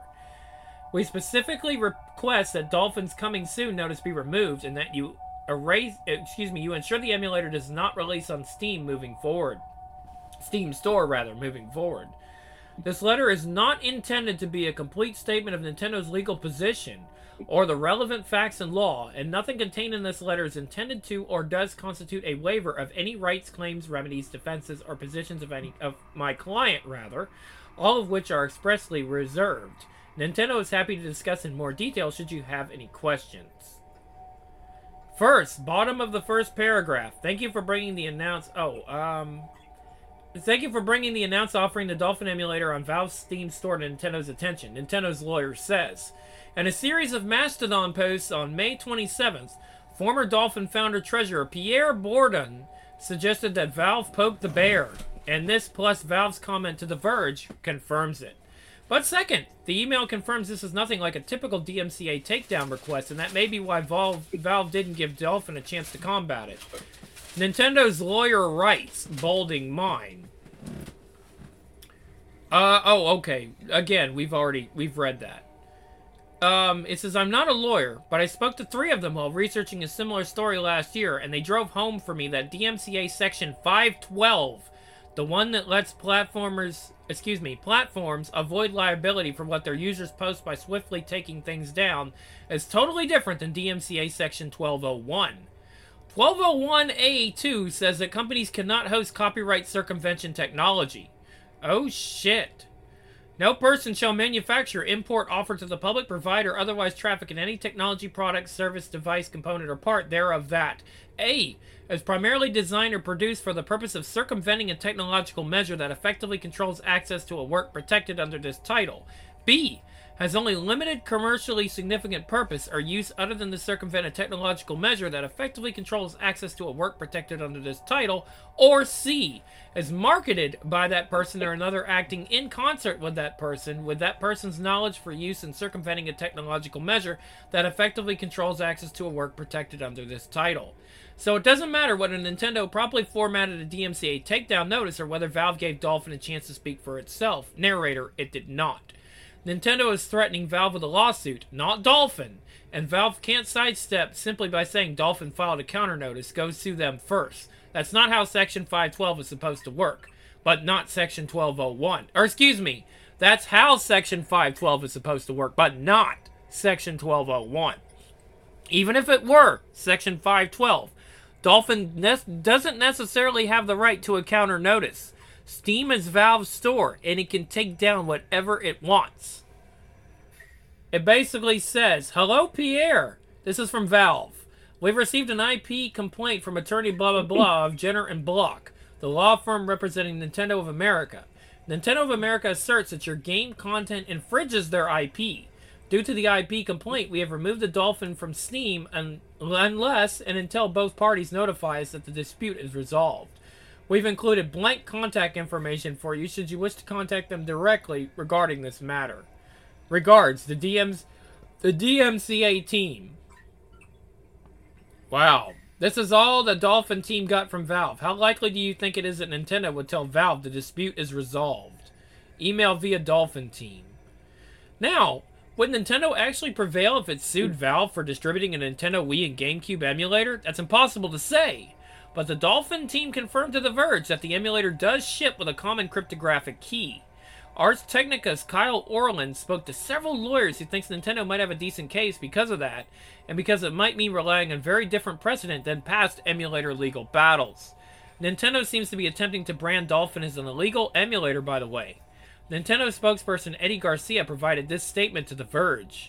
Speaker 1: We specifically request that Dolphin's coming soon notice be removed and that you erase, excuse me, you ensure the emulator does not release on Steam moving forward. Steam store, rather, moving forward. This letter is not intended to be a complete statement of Nintendo's legal position or the relevant facts and law, and nothing contained in this letter is intended to or does constitute a waiver of any rights, claims, remedies, defenses, or positions of any of my client, rather, all of which are expressly reserved. Nintendo is happy to discuss in more detail should you have any questions. First, bottom of the first paragraph. Thank you for bringing the announce. Oh, um, thank you for bringing the announce offering the Dolphin emulator on Valve's Steam store to Nintendo's attention. Nintendo's lawyer says. In a series of Mastodon posts on May twenty-seventh, former Dolphin founder-treasurer Pierre Bourdon suggested that Valve poked the bear, and this plus Valve's comment to The Verge confirms it. But second, the email confirms this is nothing like a typical D M C A takedown request, and that may be why Valve, Valve didn't give Dolphin a chance to combat it. Nintendo's lawyer writes, bolding mine. Uh, oh, okay. Again, we've already, we've read that. Um, it says, I'm not a lawyer, but I spoke to three of them while researching a similar story last year, and they drove home for me that D M C A Section five twelve, the one that lets platformers, excuse me, platforms avoid liability for what their users post by swiftly taking things down, is totally different than D M C A Section twelve oh one. twelve oh one A two says that companies cannot host copyright circumvention technology. Oh shit. No person shall manufacture, import, offer to the public, provide, or otherwise traffic in any technology, product, service, device, component, or part thereof that A. is primarily designed or produced for the purpose of circumventing a technological measure that effectively controls access to a work protected under this title. B. has only limited commercially significant purpose or use other than to circumvent a technological measure that effectively controls access to a work protected under this title. Or C. is marketed by that person or another acting in concert with that person, with that person's knowledge for use in circumventing a technological measure that effectively controls access to a work protected under this title. So it doesn't matter whether Nintendo properly formatted a D M C A takedown notice or whether Valve gave Dolphin a chance to speak for itself. Narrator, it did not. Nintendo is threatening Valve with a lawsuit, not Dolphin, and Valve can't sidestep simply by saying Dolphin filed a counter notice, go sue them first. That's not how Section five twelve is supposed to work, but not Section twelve oh one. Or excuse me, that's how Section five twelve is supposed to work, but not Section twelve oh one. Even if it were Section five twelve, Dolphin ne- doesn't necessarily have the right to a counter notice. Steam is Valve's store, and it can take down whatever it wants. It basically says, hello, Pierre. This is from Valve. We've received an I P complaint from attorney blah blah blah of Jenner and Block, the law firm representing Nintendo of America. Nintendo of America asserts that your game content infringes their I P. Due to the I P complaint, we have removed the Dolphin from Steam un- unless and until both parties notify us that the dispute is resolved. We've included blank contact information for you should you wish to contact them directly regarding this matter. Regards, the D M's, the D M C A team. Wow. This is all the Dolphin team got from Valve. How likely do you think it is that Nintendo would tell Valve the dispute is resolved? Email via Dolphin team. Now, would Nintendo actually prevail if it sued Valve for distributing a Nintendo Wii and GameCube emulator? That's impossible to say. But the Dolphin team confirmed to The Verge that the emulator does ship with a common cryptographic key. Ars Technica's Kyle Orland spoke to several lawyers who thinks Nintendo might have a decent case because of that, and because it might mean relying on very different precedent than past emulator legal battles. Nintendo seems to be attempting to brand Dolphin as an illegal emulator, by the way. Nintendo spokesperson Eddie Garcia provided this statement to The Verge.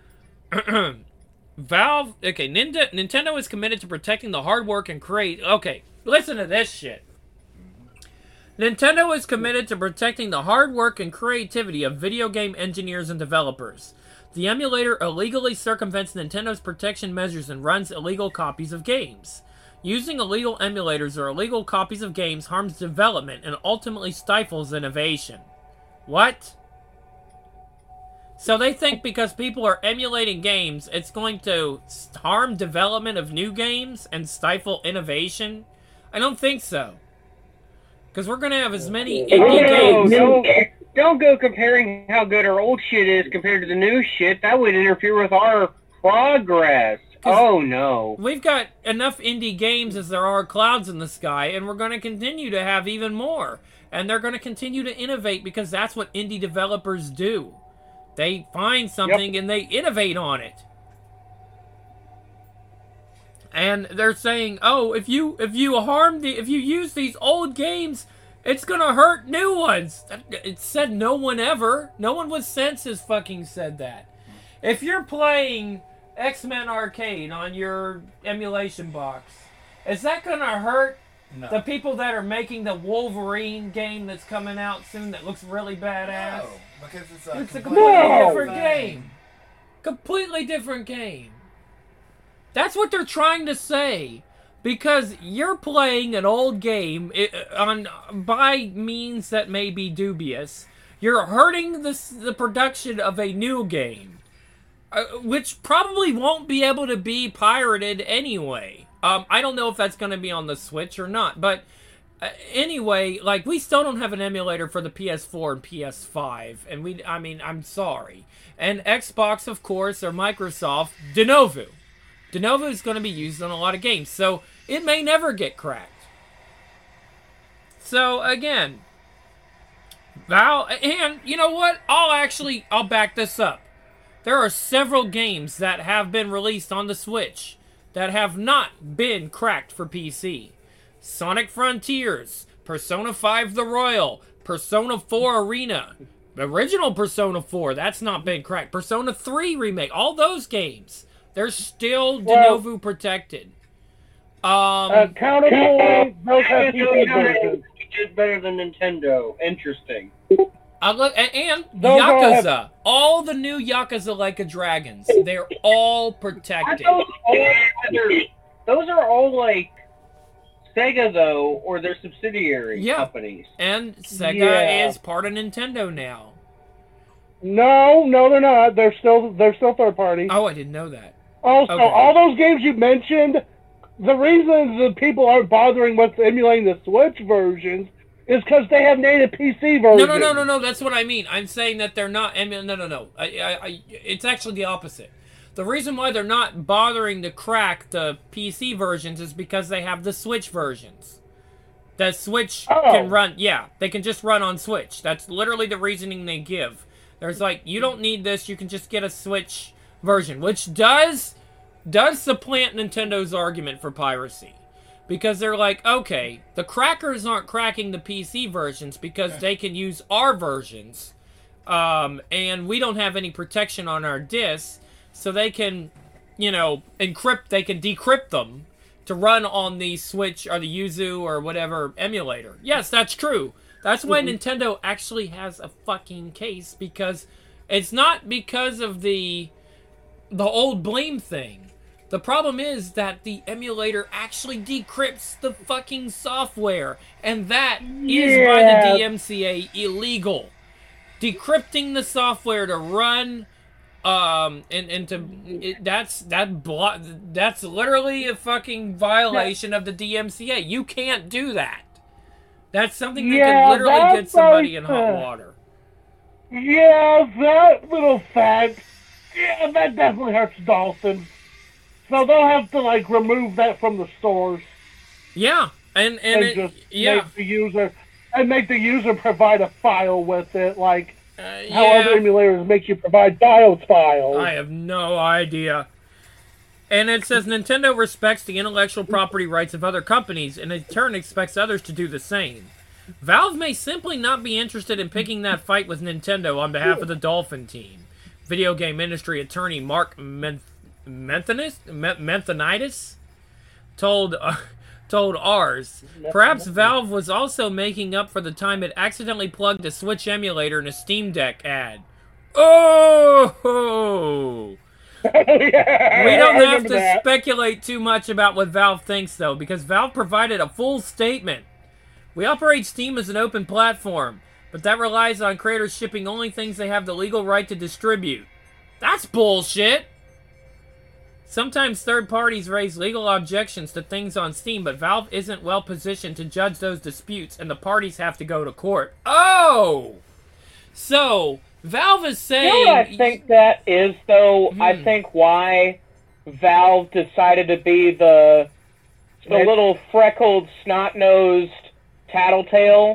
Speaker 1: Valve, okay, Ninja, Nintendo is committed to protecting the hard work and create, okay, listen to this shit. Nintendo is committed to protecting the hard work and creativity of video game engineers and developers. The emulator illegally circumvents Nintendo's protection measures and runs illegal copies of games. Using illegal emulators or illegal copies of games harms development and ultimately stifles innovation. What? So they think because people are emulating games, it's going to harm development of new games and stifle innovation? I don't think so. Because we're going to have as many indie
Speaker 5: No,
Speaker 1: games.
Speaker 5: no, don't go comparing how good our old shit is compared to the new shit. That would interfere with our progress. Oh, no.
Speaker 1: We've got enough indie games as there are clouds in the sky, and we're going to continue to have even more. And they're going to continue to innovate because that's what indie developers do. They find something yep. and they innovate on it. And they're saying, "Oh, if you if you harm the if you use these old games, it's gonna hurt new ones." It said no one ever. No one with sense has fucking said that. If you're playing X-Men Arcade on your emulation box, is that gonna hurt no. the people that are making the Wolverine game that's coming out soon that looks really badass?
Speaker 2: No, because it's a,
Speaker 1: it's a completely
Speaker 3: no.
Speaker 1: different game. Completely different game. That's what they're trying to say. Because you're playing an old game on by means that may be dubious. You're hurting the, the production of a new game. Uh, which probably won't be able to be pirated anyway. Um, I don't know if that's going to be on the Switch or not. But uh, anyway, like, we still don't have an emulator for the P S four and P S five. And we, I mean, I'm sorry. And Xbox, of course, or Microsoft, Denuvo. Denuvo is going to be used on a lot of games, so it may never get cracked. So, again, Valve, and you know what? I'll actually, I'll back this up. There are several games that have been released on the Switch that have not been cracked for P C. Sonic Frontiers, Persona five The Royal, Persona four Arena, original Persona four, that's not been cracked. Persona three Remake, all those games. They're still Denuvo well, protected. Um,
Speaker 3: uh, counterpoint, those have P C versions.
Speaker 5: Is better than Nintendo. Interesting.
Speaker 1: I look, and, and Yakuza. Have... All the new Yakuza Like a Dragons. They're all protected.
Speaker 5: Those, those are all like Sega, though, or their subsidiary
Speaker 1: yeah.
Speaker 5: companies.
Speaker 1: And Sega
Speaker 3: yeah.
Speaker 1: is part of Nintendo now.
Speaker 3: No, no, they're not. They're still they're still third party.
Speaker 1: Oh, I didn't know that.
Speaker 3: Also,
Speaker 1: okay.
Speaker 3: all those games you mentioned, the reason that people aren't bothering with emulating the Switch versions is because they have native P C versions.
Speaker 1: No, no, no, no, no. That's what I mean. I'm saying that they're not emulating. No, no, no. I, I, I, it's actually the opposite. The reason why they're not bothering to crack the P C versions is because they have the Switch versions. The Switch
Speaker 3: oh.
Speaker 1: can run. Yeah, they can just run on Switch. That's literally the reasoning they give. There's like, you don't need this. You can just get a Switch version, which does does supplant Nintendo's argument for piracy. Because they're like, okay, the crackers aren't cracking the P C versions because they can use our versions. Um, and we don't have any protection on our discs. So they can, you know, encrypt, they can decrypt them to run on the Switch or the Yuzu or whatever emulator. Yes, that's true. That's why mm-hmm. Nintendo actually has a fucking case, because it's not because of the the old Blame thing. The problem is that the emulator actually decrypts the fucking software, and that
Speaker 3: yeah.
Speaker 1: is by the D M C A illegal. Decrypting the software to run um and and to it, that's that blo- that's literally a fucking violation yeah. of the D M C A. You can't do that. That's something that
Speaker 3: yeah,
Speaker 1: can literally get somebody
Speaker 3: like,
Speaker 1: in hot
Speaker 3: uh,
Speaker 1: water.
Speaker 3: Yeah, that little fact. Yeah, that definitely hurts Dolphin. So they'll have to like remove that from the stores.
Speaker 1: Yeah, and and,
Speaker 3: and
Speaker 1: it,
Speaker 3: just
Speaker 1: yeah,
Speaker 3: make the user and make the user provide a file with it, like
Speaker 1: uh,
Speaker 3: how
Speaker 1: yeah.
Speaker 3: other emulators make you provide BIOS files.
Speaker 1: I have no idea. And it says Nintendo respects the intellectual property rights of other companies and in turn expects others to do the same. Valve may simply not be interested in picking that fight with Nintendo on behalf of the Dolphin team. Video game industry attorney Mark Menth- Menthonitis, Menthonitis told uh, told ours. Perhaps Valve was also making up for the time it accidentally plugged a Switch emulator in a Steam Deck ad. Oh!
Speaker 3: yeah,
Speaker 1: we don't have to
Speaker 3: that.
Speaker 1: speculate too much about what Valve thinks, though, because Valve provided a full statement. We operate Steam as an open platform, but that relies on creators shipping only things they have the legal right to distribute. That's bullshit! Sometimes third parties raise legal objections to things on Steam, but Valve isn't well positioned to judge those disputes, and the parties have to go to court. Oh! So, Valve is saying...
Speaker 4: You know what I think that is, though?
Speaker 1: Hmm.
Speaker 4: I think why Valve decided to be the the little freckled, snot-nosed tattletale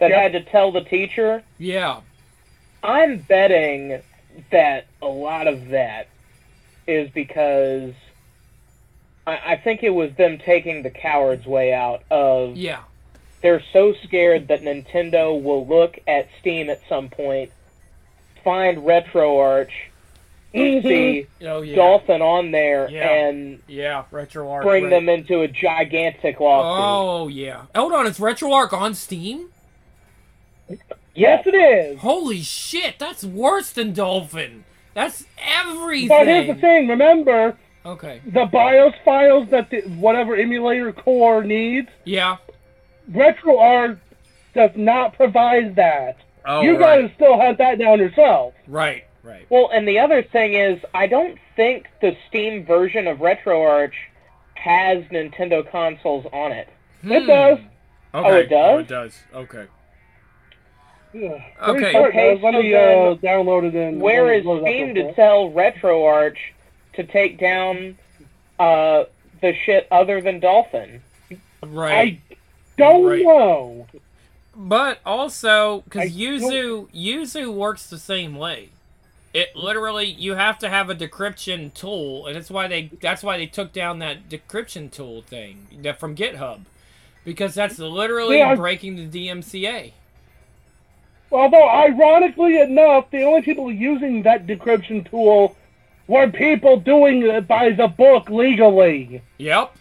Speaker 4: that
Speaker 3: Yep.
Speaker 4: had to tell the teacher.
Speaker 1: Yeah.
Speaker 4: I'm betting that a lot of that is because I, I think it was them taking the coward's way out of
Speaker 1: Yeah.
Speaker 4: they're so scared that Nintendo will look at Steam at some point, find RetroArch, see
Speaker 1: Oh yeah.
Speaker 4: Dolphin on there,
Speaker 1: Yeah.
Speaker 4: and
Speaker 1: Yeah. RetroArch.
Speaker 4: bring
Speaker 1: right.
Speaker 4: them into a gigantic lawsuit.
Speaker 1: Oh yeah. Hold on, is RetroArch on Steam?
Speaker 3: Yes, it is.
Speaker 1: Holy shit, that's worse than Dolphin. That's everything.
Speaker 3: But here's the thing. Remember,
Speaker 1: Okay.
Speaker 3: the BIOS files that the, whatever emulator core needs,
Speaker 1: Yeah.
Speaker 3: RetroArch does not provide that.
Speaker 1: Oh,
Speaker 3: you
Speaker 1: right.
Speaker 3: gotta still hunt that down yourself.
Speaker 1: Right. Right.
Speaker 4: Well, and the other thing is, I don't think the Steam version of RetroArch has Nintendo consoles on it.
Speaker 3: It does.
Speaker 1: Okay.
Speaker 4: Oh, it does?
Speaker 1: Oh, it does. Okay.
Speaker 3: Yeah,
Speaker 1: Okay.
Speaker 3: pretty sure it
Speaker 4: Okay,
Speaker 3: does. Let
Speaker 4: so
Speaker 3: me
Speaker 4: then
Speaker 3: uh, download it in.
Speaker 4: Where is
Speaker 3: load it up
Speaker 4: Steam
Speaker 3: real
Speaker 4: to
Speaker 3: quick.
Speaker 4: tell RetroArch to take down uh, the shit other than Dolphin?
Speaker 1: Right.
Speaker 3: I don't
Speaker 1: Right.
Speaker 3: know.
Speaker 1: But also,
Speaker 3: I
Speaker 1: because Yuzu, Yuzu works the same way. It literally, you have to have a decryption tool, and that's why they that's why they took down that decryption tool thing that from GitHub, because that's literally
Speaker 3: Yeah.
Speaker 1: breaking the D M C A.
Speaker 3: Although, ironically enough, the only people using that decryption tool were people doing it by the book legally.
Speaker 1: Yep.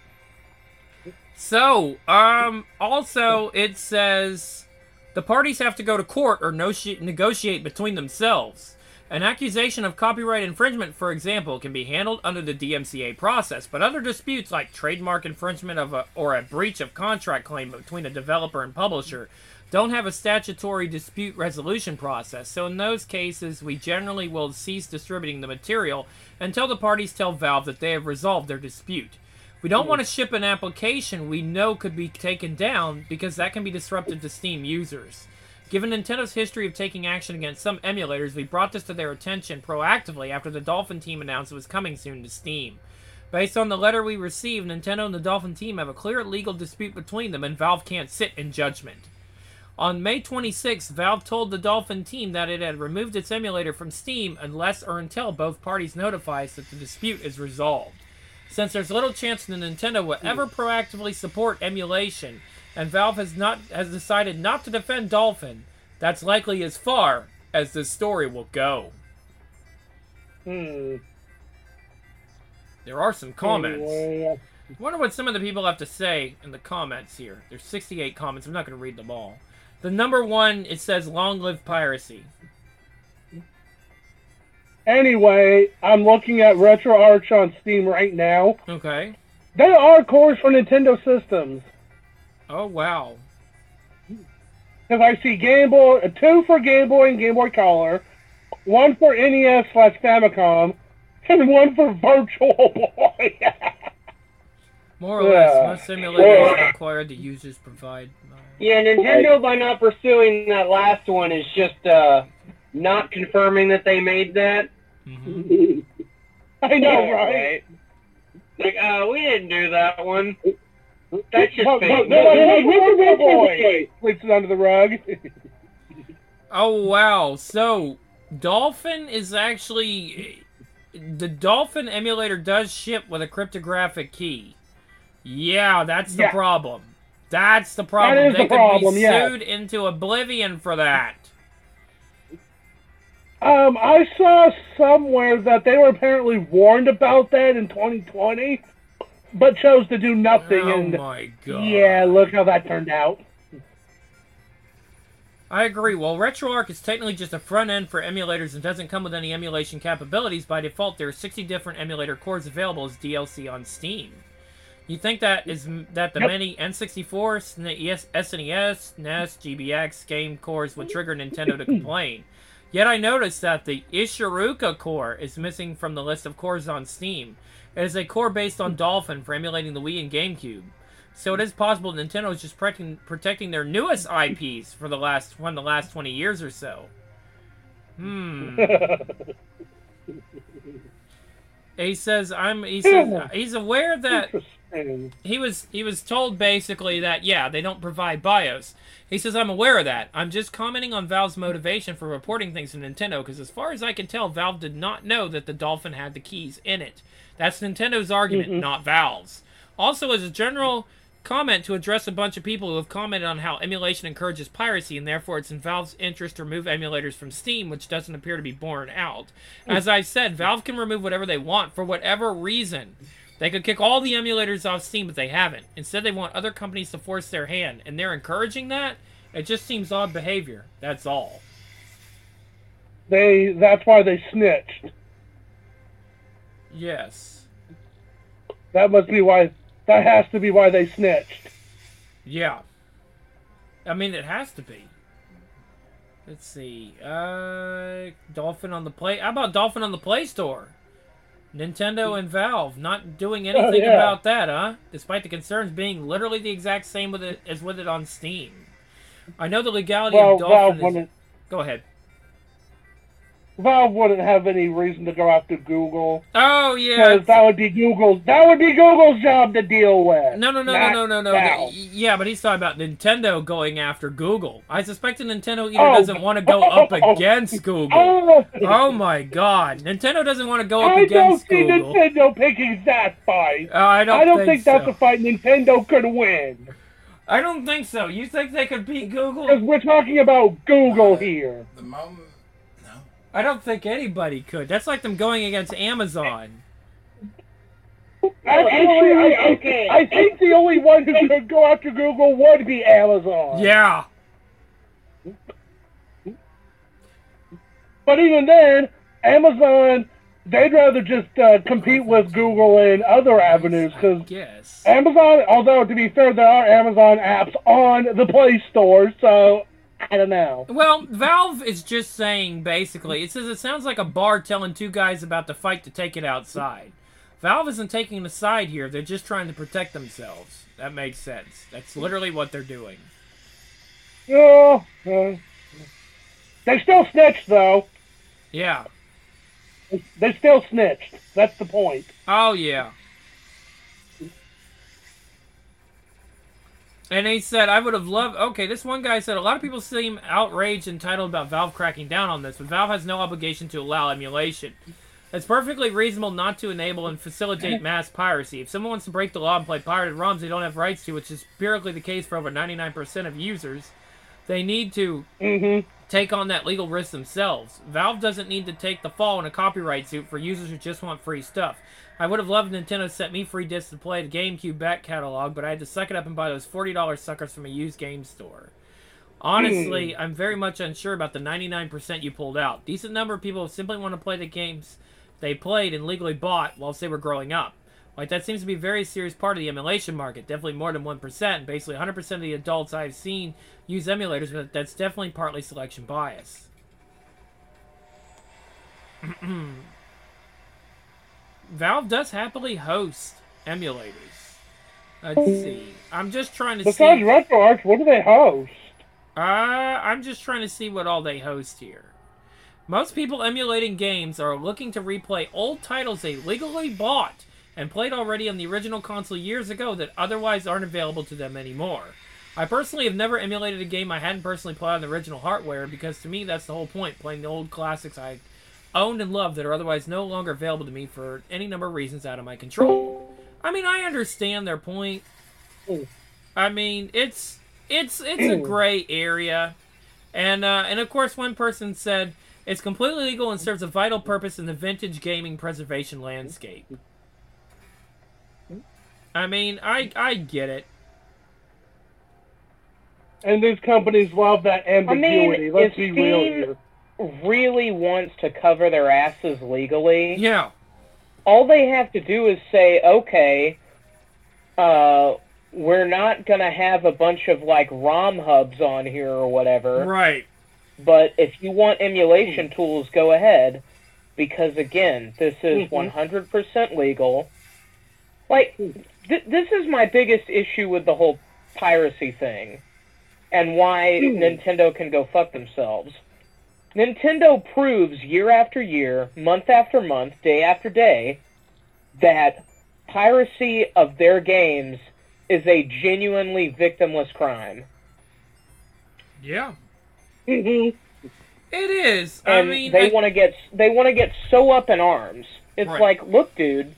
Speaker 1: So, um, also it says the parties have to go to court or no- negotiate between themselves. An accusation of copyright infringement, for example, can be handled under the D M C A process, but other disputes like trademark infringement of a, or a breach of contract claim between a developer and publisher don't have a statutory dispute resolution process. So in those cases, we generally will cease distributing the material until the parties tell Valve that they have resolved their dispute. We don't want to ship an application we know could be taken down because that can be disruptive to Steam users. Given Nintendo's history of taking action against some emulators, we brought this to their attention proactively after the Dolphin team announced it was coming soon to Steam. Based on the letter we received, Nintendo and the Dolphin team have a clear legal dispute between them, and Valve can't sit in judgment. On May twenty-sixth, Valve told the Dolphin team that it had removed its emulator from Steam unless or until both parties notify us that the dispute is resolved. Since there's little chance that Nintendo will ever proactively support emulation, and Valve has not has decided not to defend Dolphin, that's likely as far as this story will go.
Speaker 3: Hmm.
Speaker 1: There are some comments.
Speaker 3: Anyway,
Speaker 1: I wonder what some of the people have to say in the comments here. There's sixty-eight comments. I'm not going to read them all. The number one, it says, "Long live piracy."
Speaker 3: Anyway, I'm looking at RetroArch on Steam right now.
Speaker 1: Okay.
Speaker 3: There are cores for Nintendo systems.
Speaker 1: Oh, wow.
Speaker 3: Because I see Game Boy, two for Game Boy and Game Boy Color, one for N E S slash Famicom, and one for Virtual Boy.
Speaker 1: More or less,
Speaker 3: Yeah.
Speaker 1: most simulators require the users provide. Uh,
Speaker 5: Yeah, Nintendo, by not pursuing that last one, is just uh, not confirming that they made that.
Speaker 1: mhm.
Speaker 3: I know, right?
Speaker 5: Like, uh, we didn't do that one. That's just
Speaker 3: But- but-
Speaker 5: fake.
Speaker 3: but- but- Virtual Boy sweeps it under the rug.
Speaker 1: Oh, wow. So, Dolphin is actually... The Dolphin emulator does ship with a cryptographic key. Yeah, that's the
Speaker 3: Yeah.
Speaker 1: problem. That's the problem.
Speaker 3: That is
Speaker 1: they
Speaker 3: the
Speaker 1: could
Speaker 3: problem,
Speaker 1: be
Speaker 3: yes.
Speaker 1: sued into oblivion for that.
Speaker 3: Um, I saw somewhere that they were apparently warned about that in twenty twenty, but chose to do nothing.
Speaker 1: Oh
Speaker 3: and
Speaker 1: my god.
Speaker 3: yeah, look how that turned out.
Speaker 1: I agree. While RetroArch is technically just a front end for emulators and doesn't come with any emulation capabilities, by default there are sixty different emulator cores available as D L C on Steam. You think that is that the
Speaker 3: Yep.
Speaker 1: many N sixty-four, S N E S, N E S, G B X game cores would trigger Nintendo to complain? Yet I noticed that the Ishiruka core is missing from the list of cores on Steam. It is a core based on Dolphin for emulating the Wii and GameCube. So it is possible Nintendo is just protecting, protecting their newest I Ps for the last one, the last twenty years or so. Hmm. He says I'm. He says he's aware that
Speaker 3: too.
Speaker 1: he was he was told basically that yeah, they don't provide BIOS. He says, I'm aware of that. I'm just commenting on Valve's motivation for reporting things to Nintendo, because as far as I can tell, Valve did not know that the Dolphin had the keys in it. That's Nintendo's argument,
Speaker 3: Mm-hmm.
Speaker 1: not Valve's. Also, as a general comment to address a bunch of people who have commented on how emulation encourages piracy, and therefore it's in Valve's interest to remove emulators from Steam, which doesn't appear to be borne out. As I said, Valve can remove whatever they want for whatever reason. They could kick all the emulators off Steam, but they haven't. Instead, they want other companies to force their hand, and they're encouraging that. It just seems odd behavior. That's all.
Speaker 3: They that's why they snitched.
Speaker 1: Yes.
Speaker 3: That must be why. That has to be why they snitched.
Speaker 1: Yeah. I mean, it has to be. Let's see. Uh, Dolphin on the Play. How about Dolphin on the Play Store? Nintendo and Valve not doing anything
Speaker 3: yeah.
Speaker 1: about that, huh? Despite the concerns being literally the exact same with it as with it on Steam. I know the legality
Speaker 3: Well,
Speaker 1: of
Speaker 3: Valve
Speaker 1: Dolphin is...
Speaker 3: wouldn't.
Speaker 1: Go ahead.
Speaker 3: Valve wouldn't have any reason to go after Google.
Speaker 1: Oh, yeah.
Speaker 3: Because that would be Google's. That would be Google's job to deal with.
Speaker 1: No, no, no,
Speaker 3: not
Speaker 1: no, no, no, no.
Speaker 3: Valve.
Speaker 1: Yeah, but he's talking about Nintendo going after Google. I suspect that Nintendo either
Speaker 3: Oh.
Speaker 1: doesn't want to go up against Google.
Speaker 3: Oh,
Speaker 1: Oh my God! Nintendo doesn't want to go up
Speaker 3: I don't
Speaker 1: against
Speaker 3: see
Speaker 1: Google.
Speaker 3: Nintendo picking that fight.
Speaker 1: Uh, I don't.
Speaker 3: I don't
Speaker 1: think,
Speaker 3: think
Speaker 1: so.
Speaker 3: that's a fight Nintendo could win.
Speaker 1: I don't think so. You think they could beat
Speaker 3: Because
Speaker 1: Google?
Speaker 3: we're talking about Google here.
Speaker 2: The moment, no.
Speaker 1: I don't think anybody could. That's like them going against Amazon.
Speaker 3: Actually, I,
Speaker 4: okay.
Speaker 3: I, I think the only one who could go after Google would be Amazon.
Speaker 1: Yeah.
Speaker 3: But even then, Amazon, they'd rather just uh, compete with Google in other avenues. Because
Speaker 1: Yes.
Speaker 3: Amazon, although to be fair, there are Amazon apps on the Play Store, so I don't know.
Speaker 1: Well, Valve is just saying basically. It says it sounds like a bar telling two guys about to fight to take it outside. Valve isn't taking a side here. They're just trying to protect themselves. That makes sense. That's literally what they're doing.
Speaker 3: Yeah, uh, they still snitched, though.
Speaker 1: Yeah.
Speaker 3: They still snitched. That's the point.
Speaker 1: Oh, yeah. And he said, I would have loved... Okay, this one guy said, a lot of people seem outraged and entitled about Valve cracking down on this, but Valve has no obligation to allow emulation. It's perfectly reasonable not to enable and facilitate mass piracy. If someone wants to break the law and play pirated ROMs they don't have rights to, which is empirically the case for over ninety-nine percent of users, they need to
Speaker 3: Mm-hmm.
Speaker 1: take on that legal risk themselves. Valve doesn't need to take the fall in a copyright suit for users who just want free stuff. I would have loved Nintendo to set me free discs to play the GameCube back catalog, but I had to suck it up and buy those forty dollar suckers from a used game store. Honestly, I'm very much unsure about the ninety-nine percent you pulled out. Decent number of people simply want to play the games they played and legally bought whilst they were growing up. Like, that seems to be a very serious part of the emulation market. Definitely more than one percent. Basically, one hundred percent of the adults I've seen use emulators, but that's definitely partly selection bias. Valve does happily host emulators. Let's see. I'm just trying to
Speaker 3: Besides
Speaker 1: see...
Speaker 3: RetroArch, what do they host?
Speaker 1: Uh, I'm just trying to see what all they host here. Most people emulating games are looking to replay old titles they legally bought and played already on the original console years ago that otherwise aren't available to them anymore. I personally have never emulated a game I hadn't personally played on the original hardware, because to me that's the whole point, playing the old classics I owned and loved that are otherwise no longer available to me for any number of reasons out of my control. I mean, I understand their point. I mean, it's it's it's a gray area. And uh, and of course one person said it's completely legal and serves a vital purpose in the vintage gaming preservation landscape. I mean, I I get it.
Speaker 3: And these companies love that ambiguity.
Speaker 4: I mean,
Speaker 3: Let's
Speaker 4: if
Speaker 3: be real
Speaker 4: Steam
Speaker 3: here.
Speaker 4: really wants to cover their asses legally,
Speaker 1: Yeah.
Speaker 4: all they have to do is say, okay, uh, we're not going to have a bunch of, like, ROM hubs on here or whatever,
Speaker 1: Right.
Speaker 4: but if you want emulation tools, go ahead, because, again, this is
Speaker 3: Mhm.
Speaker 4: one hundred percent legal. Like, th- this is my biggest issue with the whole piracy thing, and why Nintendo can go fuck themselves. Nintendo proves year after year, month after month, day after day, that piracy of their games is a genuinely victimless crime.
Speaker 1: Yeah.
Speaker 4: Mm-hmm.
Speaker 1: It is.
Speaker 4: And
Speaker 1: I mean,
Speaker 4: they
Speaker 1: I-
Speaker 4: want to get they want to get so up in arms. It's
Speaker 1: Right.
Speaker 4: like, look, dude.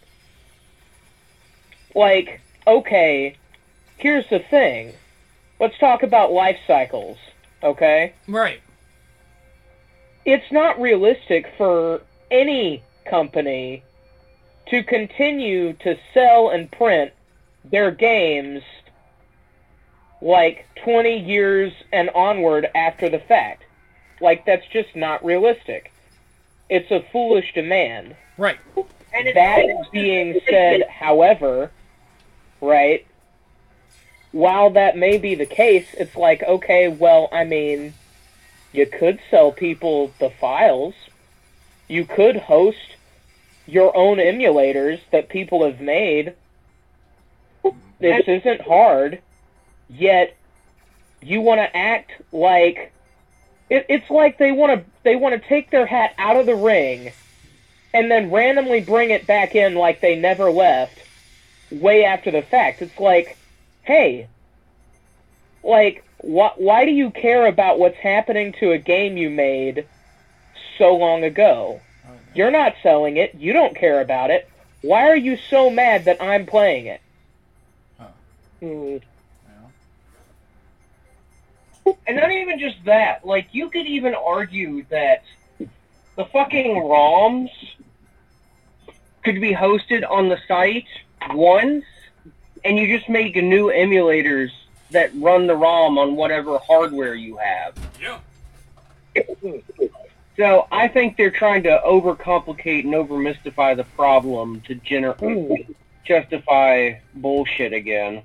Speaker 4: Like, okay, here's the thing. Let's talk about life cycles, okay?
Speaker 1: right.
Speaker 4: It's not realistic for any company to continue to sell and print their games like twenty years and onward after the fact. Like, that's just not realistic. It's a foolish demand.
Speaker 1: Right.
Speaker 5: And it's
Speaker 4: That being said, however, right, while that may be the case, it's like, okay, well, I mean, you could sell people the files. You could host your own emulators that people have made. This isn't hard, yet you want to act like it, it's like they want to they want to take their hat out of the ring and then randomly bring it back in like they never left way after the fact. It's like, hey, like, wh- why do you care about what's happening to a game you made so long ago? You're not selling it. You don't care about it. Why are you so mad that I'm playing it?
Speaker 2: Huh.
Speaker 4: Hmm.
Speaker 5: And not even just that. Like, you could even argue that the fucking ROMs could be hosted on the site once, and you just make new emulators that run the ROM on whatever hardware you have.
Speaker 1: Yeah.
Speaker 5: So I think they're trying to overcomplicate and overmystify the problem to gener- justify bullshit again.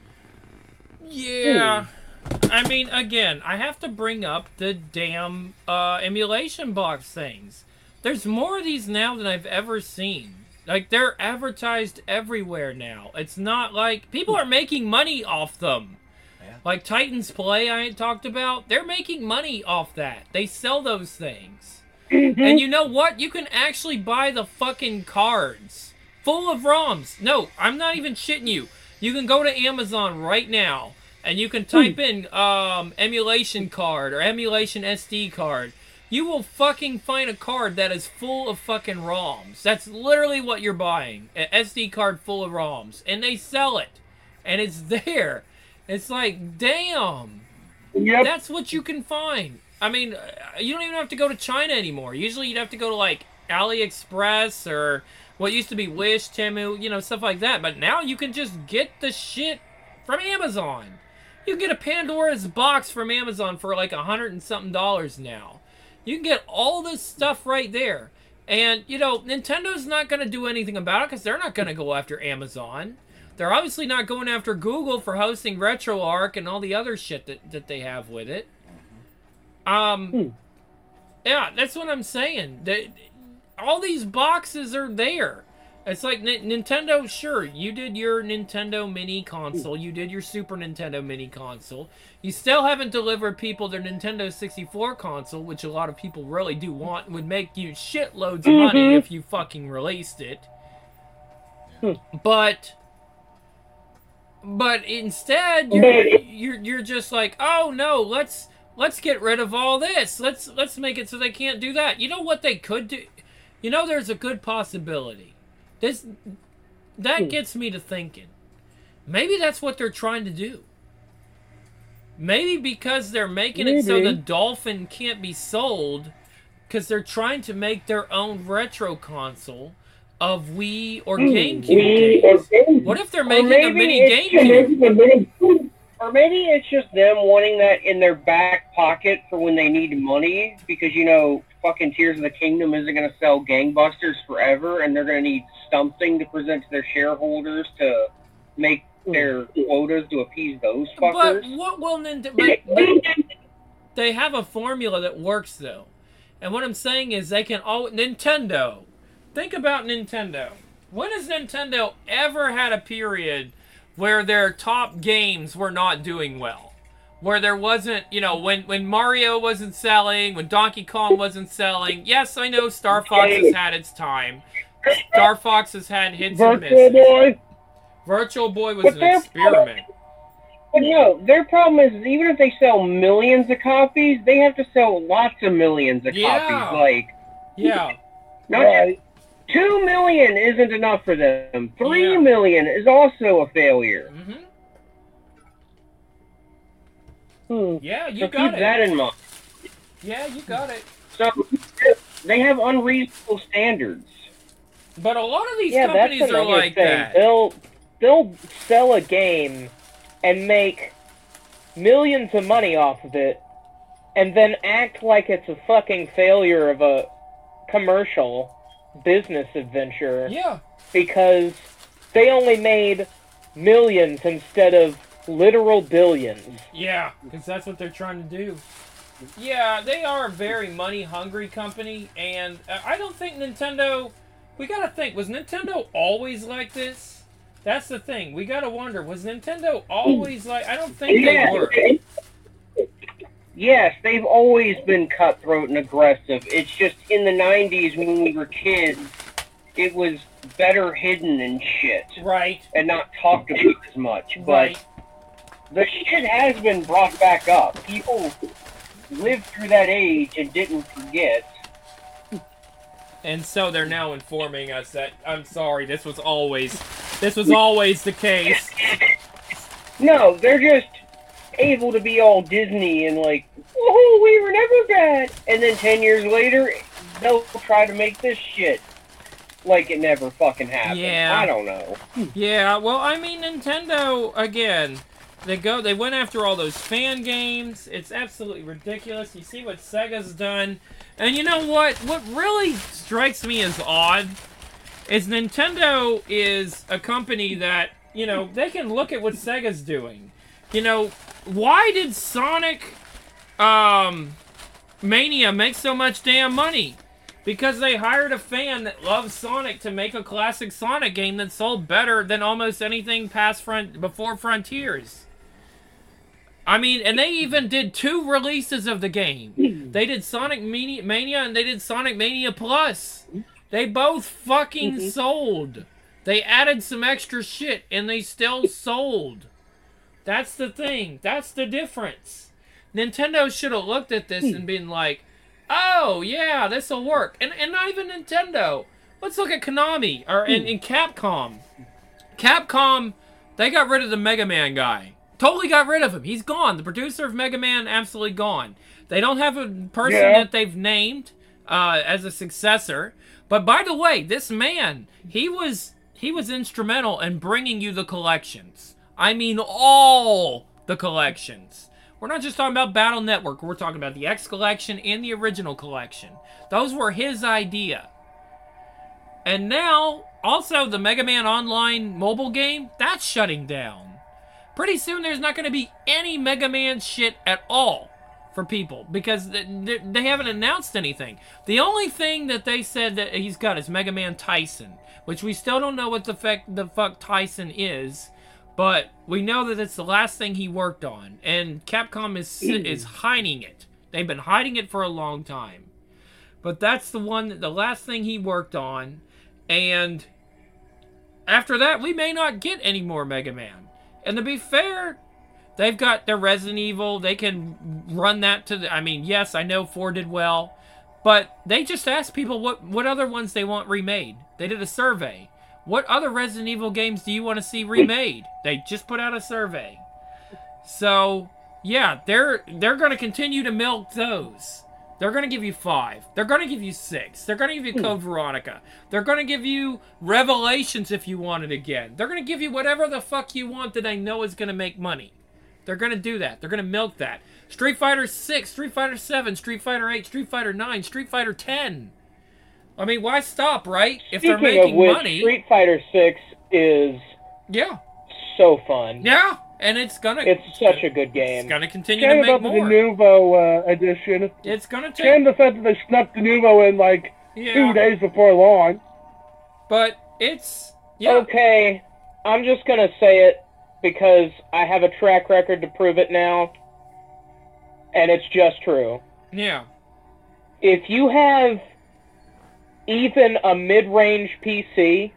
Speaker 1: Yeah. I mean, again, I have to bring up the damn uh, emulation box things. There's more of these now than I've ever seen. Like, they're advertised everywhere now. It's not like... People are making money off them.
Speaker 2: Yeah.
Speaker 1: Like Titans Play I talked about, they're making money off that. They sell those things. And you know what? You can actually buy the fucking cards. Full of ROMs. No, I'm not even shitting you. You can go to Amazon right now, and you can type in um, emulation card or emulation S D card. You will fucking find a card that is full of fucking ROMs. That's literally what you're buying. An S D card full of ROMs. And they sell it. And it's there. It's like, damn.
Speaker 3: Yep.
Speaker 1: That's what you can find. I mean, uh, you don't even have to go to China anymore. Usually you'd have to go to, like, AliExpress or what used to be Wish, Temu, you know, stuff like that. But now you can just get the shit from Amazon. You can get a Pandora's box from Amazon for, like, a hundred and something dollars now. You can get all this stuff right there. And, you know, Nintendo's not going to do anything about it because they're not going to go after Amazon. They're obviously not going after Google for hosting RetroArch and all the other shit that, that they have with it. Um,
Speaker 3: Hmm.
Speaker 1: yeah, that's what I'm saying. They, all these boxes are there. It's like N- Nintendo, sure, you did your Nintendo mini console, you did your Super Nintendo mini console. You still haven't delivered people their Nintendo sixty-four console, which a lot of people really do want, would make you shitloads of money
Speaker 3: Mhm.
Speaker 1: if you fucking released it. But... But instead, you're, you're you're just like, oh no, let's let's get rid of all this. Let's let's make it so they can't do that. You know what they could do? You know, there's a good possibility. This that gets me to thinking. Maybe that's what they're trying to do. Maybe because they're making it so
Speaker 3: Maybe.
Speaker 1: the Dolphin can't be sold, because they're trying to make their own retro console of Wii or GameCube games. What if they're making a
Speaker 5: maybe
Speaker 1: mini
Speaker 5: it's
Speaker 1: GameCube?
Speaker 5: Or maybe it's just them wanting that in their back pocket for when they need money, because, you know, fucking Tears of the Kingdom isn't going to sell gangbusters forever, and they're going to need something to present to their shareholders to make their quotas to appease those
Speaker 1: But
Speaker 5: fuckers.
Speaker 1: what will Nintendo... But, but they have a formula that works, though. And what I'm saying is they can... all Nintendo... Think about Nintendo. When has Nintendo ever had a period where their top games were not doing well? Where there wasn't, you know, when, when Mario wasn't selling, when Donkey Kong wasn't selling. Yes, I know Star Fox has had its time. Star Fox has had hits and
Speaker 3: Virtual
Speaker 1: misses.
Speaker 3: Boy.
Speaker 1: Virtual Boy was
Speaker 5: But
Speaker 1: an
Speaker 5: they're-
Speaker 1: experiment.
Speaker 5: But no, their problem is even if they sell millions of copies, they have to sell lots of millions of
Speaker 1: Yeah.
Speaker 5: copies. Like,
Speaker 1: Yeah.
Speaker 5: not
Speaker 3: Right.
Speaker 5: two million isn't enough for them. Three
Speaker 1: Yeah.
Speaker 5: million is also a failure.
Speaker 1: hmm
Speaker 3: Hmm.
Speaker 1: Yeah, you
Speaker 5: So
Speaker 1: got
Speaker 5: keep
Speaker 1: it.
Speaker 5: that in mind.
Speaker 1: Yeah, you got it.
Speaker 5: So they have unreasonable standards.
Speaker 1: But a lot of these
Speaker 4: Yeah, that's
Speaker 1: companies are
Speaker 4: another
Speaker 1: like
Speaker 4: thing.
Speaker 1: that.
Speaker 4: They'll they'll sell a game and make millions of money off of it, and then act like it's a fucking failure of a commercial business adventure
Speaker 1: Yeah.
Speaker 4: because they only made millions instead of literal billions.
Speaker 1: Yeah, because that's what they're trying to do. Yeah, they are a very money-hungry company, and uh, I don't think Nintendo... We gotta think, was Nintendo always like this? That's the thing. We gotta wonder, was Nintendo always like... I don't think they
Speaker 5: Yeah.
Speaker 1: were.
Speaker 5: Yes, they've always been cutthroat and aggressive. It's just in the nineties when we were kids, it was better hidden and shit,
Speaker 1: Right,
Speaker 5: and not talked about as much. But
Speaker 1: right.
Speaker 5: the shit has been brought back up. People lived through that age and didn't forget.
Speaker 1: And so they're now informing us that, I'm sorry, this was always... This was always the case.
Speaker 5: No, they're just able to be all Disney and like, oh, we were never bad. And then ten years later, they'll try to make this shit like it never fucking happened.
Speaker 1: Yeah.
Speaker 5: I don't know.
Speaker 1: Yeah, well, I mean, Nintendo, again, they go, they went after all those fan games. It's absolutely ridiculous. You see what Sega's done. And you know what? What really strikes me as odd is Nintendo is a company that, you know, they can look at what Sega's doing. You know, why did Sonic um, Mania make so much damn money? Because they hired a fan that loves Sonic to make a classic Sonic game that sold better than almost anything past front before Frontiers. I mean, and they even did two releases of the game. They did Sonic Mania, Mania and they did Sonic Mania Plus. They both fucking mm-hmm. sold. They added some extra shit and they still sold. That's the thing. That's the difference. Nintendo should have looked at this and been like, oh, yeah, this'll work. And and not even Nintendo. Let's look at Konami, or and, and Capcom. Capcom, they got rid of the Mega Man guy. Totally got rid of him. He's gone. The producer of Mega Man, absolutely gone. They don't have a person
Speaker 3: Yeah.
Speaker 1: that they've named uh, as a successor. But by the way, this man, he was he was instrumental in bringing you the collections. I mean, all the collections. We're not just talking about Battle Network. We're talking about the X Collection and the original collection. Those were his idea. And now, also, the Mega Man Online mobile game, that's shutting down. Pretty soon, there's not going to be any Mega Man shit at all for people because they, they haven't announced anything. The only thing that they said that he's got is Mega Man Tyson, which we still don't know what the, feck, the fuck Tyson is. But we know that it's the last thing he worked on, and Capcom is is hiding it. They've been hiding it for a long time. But that's the one, the last thing he worked on, and after that, we may not get any more Mega Man. And to be fair, they've got their Resident Evil. They can run that to the... I mean, yes, I know four did well, but they just asked people what, what other ones they want remade. They did a survey. What other Resident Evil games do you want to see remade? They just put out a survey. So, yeah, they're they're going to continue to milk those. They're going to give you five. They're going to give you six. They're going to give you Code Veronica. They're going to give you Revelations if you want it again. They're going to give you whatever the fuck you want that I know is going to make money. They're going to do that. They're going to milk that. Street Fighter six, Street Fighter seven, Street Fighter eight, Street Fighter nine, Street Fighter ten. I mean, why stop, right? If
Speaker 4: Speaking
Speaker 1: they're making
Speaker 4: of which,
Speaker 1: money.
Speaker 4: Street Fighter six is
Speaker 1: Yeah.
Speaker 4: so fun.
Speaker 1: Yeah. And it's gonna...
Speaker 4: It's such a good game.
Speaker 1: It's gonna continue
Speaker 3: Shame
Speaker 1: to make
Speaker 3: about the
Speaker 1: more.
Speaker 3: Denuvo uh, edition.
Speaker 1: It's gonna take...
Speaker 3: Shame the fact that they snuck Denuvo in like
Speaker 1: Yeah.
Speaker 3: two days before launch.
Speaker 1: But it's... Yeah.
Speaker 4: Okay, I'm just gonna say it because I have a track record to prove it now, and it's just true.
Speaker 1: Yeah.
Speaker 4: If you have even a mid-range P C,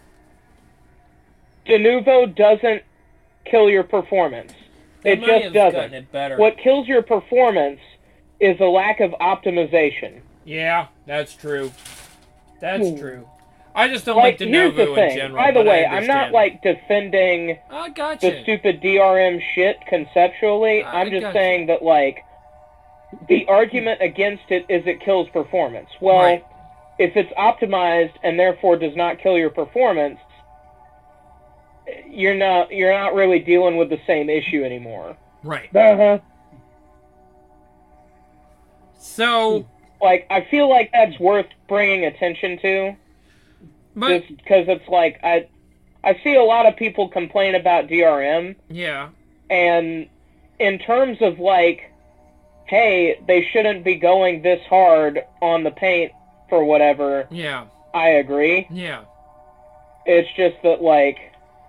Speaker 4: Denuvo doesn't kill your performance. It just doesn't.
Speaker 1: It better.
Speaker 4: What kills your performance is a lack of optimization.
Speaker 1: Yeah, that's true. That's
Speaker 4: Hmm.
Speaker 1: true. I just don't
Speaker 4: Like,
Speaker 1: like
Speaker 4: here's the
Speaker 1: Denuvo in
Speaker 4: thing.
Speaker 1: general.
Speaker 4: By the
Speaker 1: but I
Speaker 4: way, I'm not
Speaker 1: understand.
Speaker 4: like defending
Speaker 1: I gotcha.
Speaker 4: the stupid D R M shit conceptually.
Speaker 1: I
Speaker 4: I'm just
Speaker 1: gotcha.
Speaker 4: saying that, like, the argument against it is it kills performance. Well,
Speaker 1: Right.
Speaker 4: if it's optimized and therefore does not kill your performance, you're not you're not really dealing with the same issue anymore.
Speaker 1: Right.
Speaker 3: Uh-huh.
Speaker 1: So,
Speaker 4: Like, I feel like that's worth bringing attention to,
Speaker 1: but
Speaker 4: just because it's like I I see a lot of people complain about D R M,
Speaker 1: yeah,
Speaker 4: and in terms of like, hey, they shouldn't be going this hard on the paint for whatever,
Speaker 1: yeah,
Speaker 4: I agree.
Speaker 1: yeah.
Speaker 4: It's just that, like,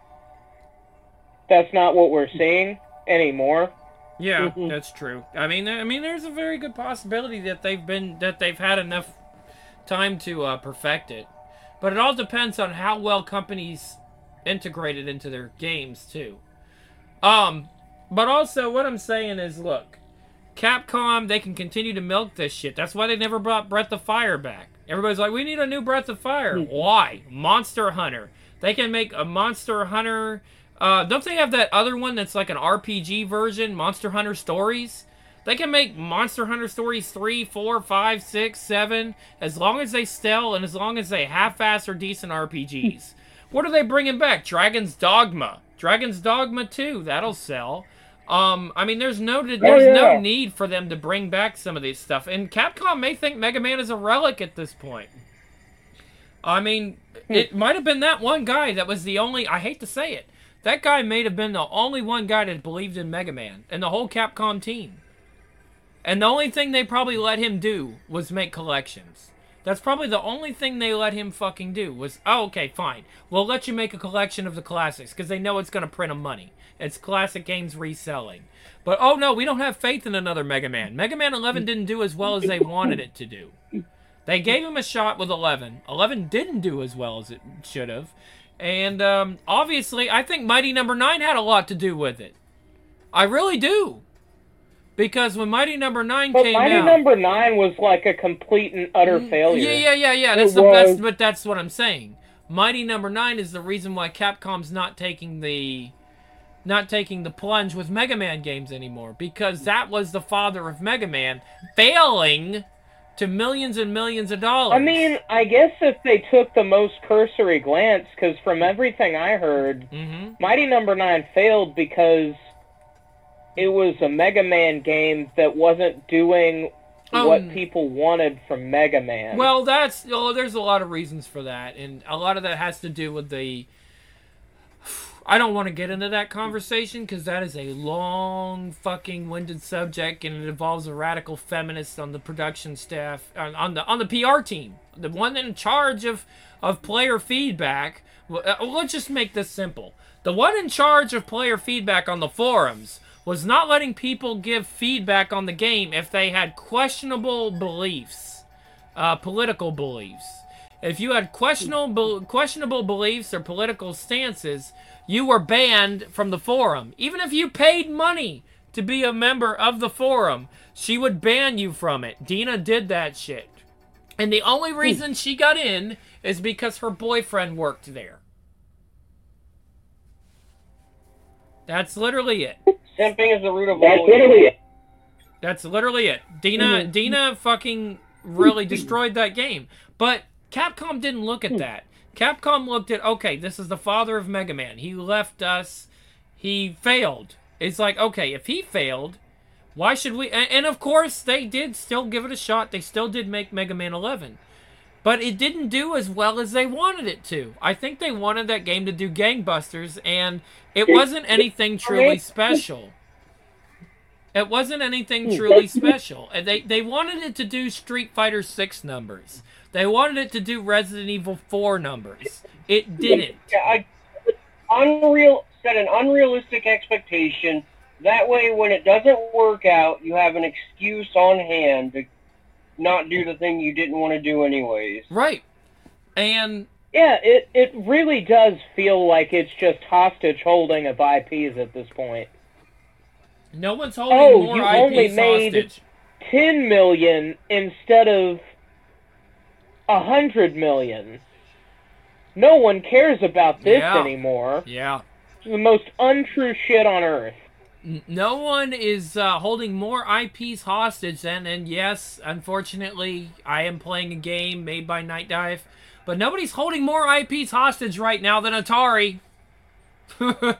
Speaker 4: that's not what we're seeing anymore.
Speaker 1: Yeah,
Speaker 3: Mhm.
Speaker 1: that's true. I mean, I mean, there's a very good possibility that they've been that they've had enough time to uh, perfect it, but it all depends on how well companies integrate it into their games too. Um, but also what I'm saying is, look, Capcom, they can continue to milk this shit. That's why they never brought Breath of Fire back. Everybody's like, we need a new Breath of Fire. Why? Monster Hunter. They can make a Monster Hunter. Uh, don't they have that other one that's like an R P G version, Monster Hunter Stories? They can make Monster Hunter Stories three, four, five, six, seven, as long as they sell and as long as they half-ass or decent R P Gs. What are they bringing back? Dragon's Dogma. Dragon's Dogma two, that'll sell. Um, I mean, there's no there's
Speaker 3: Oh, yeah.
Speaker 1: no need for them to bring back some of this stuff. And Capcom may think Mega Man is a relic at this point. I mean, it might have been that one guy that was the only, I hate to say it, that guy may have been the only one guy that believed in Mega Man and the whole Capcom team. And the only thing they probably let him do was make collections. That's probably the only thing they let him fucking do was, oh, okay, fine. We'll let you make a collection of the classics because they know it's going to print them money. It's classic games reselling. But, oh no, we don't have faith in another Mega Man. Mega Man eleven didn't do as well as they wanted it to do. They gave him a shot with eleven. eleven didn't do as well as it should have. And um, obviously, I think Mighty Number nine had a lot to do with it. I really do. Because when Mighty Number nine
Speaker 4: But
Speaker 1: came
Speaker 4: Mighty
Speaker 1: out...
Speaker 4: Number Nine was like a complete and utter failure.
Speaker 1: Yeah, yeah, yeah, yeah. That's
Speaker 3: It
Speaker 1: the best,
Speaker 3: was.
Speaker 1: but that's what I'm saying. Mighty Number Nine is the reason why Capcom's not taking the, not taking the plunge with Mega Man games anymore, because that was the father of Mega Man failing to millions and millions of dollars.
Speaker 4: I mean, I guess if they took the most cursory glance, because from everything I heard,
Speaker 1: mm-hmm.
Speaker 4: Mighty Number Nine failed because it was a Mega Man game that wasn't doing
Speaker 1: Um,
Speaker 4: what people wanted from Mega Man.
Speaker 1: Well, that's oh, there's a lot of reasons for that, and a lot of that has to do with the. I don't want to get into that conversation because that is a long, fucking winded subject, and it involves a radical feminist on the production staff, on, on the on the P R team, the one in charge of of player feedback. Well, uh, let's just make this simple: the one in charge of player feedback on the forums was not letting people give feedback on the game if they had questionable beliefs, uh, political beliefs. If you had questionable questionable beliefs or political stances, you were banned from the forum. Even if you paid money to be a member of the forum, she would ban you from it. Dina did that shit. And the only reason she got in is because her boyfriend worked there. That's literally it.
Speaker 5: Simping is the root of
Speaker 4: That's
Speaker 5: all
Speaker 4: literally
Speaker 5: evil.
Speaker 4: it.
Speaker 1: That's literally it. Dina Dina fucking really destroyed that game. But Capcom didn't look at that. Capcom looked at, okay, this is the father of Mega Man. He left us. He failed. It's like, okay, if he failed, why should we... And, and of course, they did still give it a shot. They still did make Mega Man eleven. But it didn't do as well as they wanted it to. I think they wanted that game to do gangbusters, and it wasn't anything truly special. It wasn't anything truly special. And they, they wanted it to do Street Fighter six numbers. They wanted it to do Resident Evil four numbers. It didn't.
Speaker 5: Yeah, I, unreal set an unrealistic expectation. That way, when it doesn't work out, you have an excuse on hand to not do the thing you didn't want to do anyways.
Speaker 1: Right. And
Speaker 4: yeah, it, it really does feel like it's just hostage holding of I Ps at this point.
Speaker 1: no one's holding
Speaker 4: Oh,
Speaker 1: more
Speaker 4: you
Speaker 1: I Ps
Speaker 4: only made
Speaker 1: hostage.
Speaker 4: ten million instead of a hundred million. No one cares about this
Speaker 1: Yeah.
Speaker 4: anymore.
Speaker 1: Yeah.
Speaker 4: It's the most untrue shit on earth.
Speaker 1: N- No one is uh, holding more I Ps hostage than, and yes, unfortunately, I am playing a game made by Night Dive, but nobody's holding more I Ps hostage right now than Atari. Uh,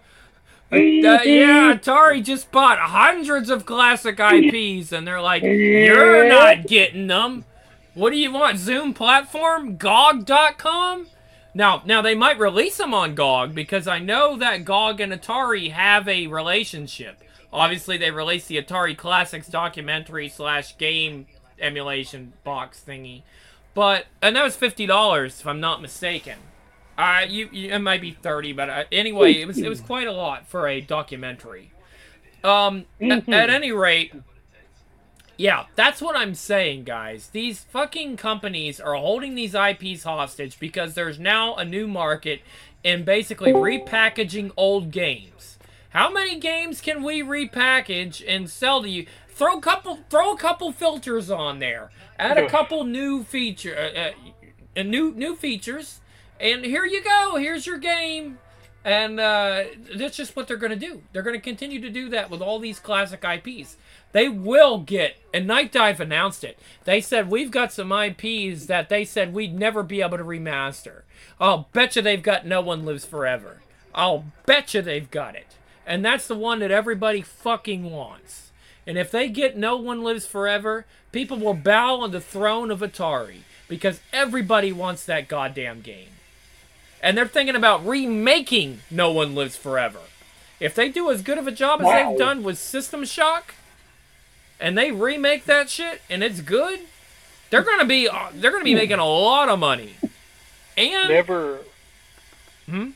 Speaker 1: yeah, Atari just bought hundreds of classic I Ps, and they're like, you're not getting them. What do you want, Zoom platform? G O G dot com? Now, now they might release them on G O G, because I know that G O G and Atari have a relationship. Obviously, they released the Atari Classics documentary slash game emulation box thingy. But, and that was fifty dollars, if I'm not mistaken. Uh, you, you, it might be thirty, but uh, anyway, it was it was quite a lot for a documentary. Um, at, at any rate, yeah, that's what I'm saying, guys. These fucking companies are holding these I Ps hostage because there's now a new market in basically repackaging old games. How many games can we repackage and sell to you? Throw a couple, throw a couple filters on there. Add a couple new feature, uh, uh, new new features. And here you go. Here's your game. And uh, that's just what they're going to do. They're going to continue to do that with all these classic I Ps. They will get, and Night Dive announced it. They said, we've got some I Ps that they said we'd never be able to remaster. I'll betcha they've got No One Lives Forever. I'll betcha they've got it. And that's the one that everybody fucking wants. And if they get No One Lives Forever, people will bow on the throne of Atari. Because everybody wants that goddamn game. And they're thinking about remaking No One Lives Forever. If they do as good of a job as
Speaker 3: Wow.
Speaker 1: they've done with System Shock, and they remake that shit, and it's good, they're gonna be uh, they're gonna be making a lot of money. And
Speaker 2: Never,
Speaker 1: Hmm?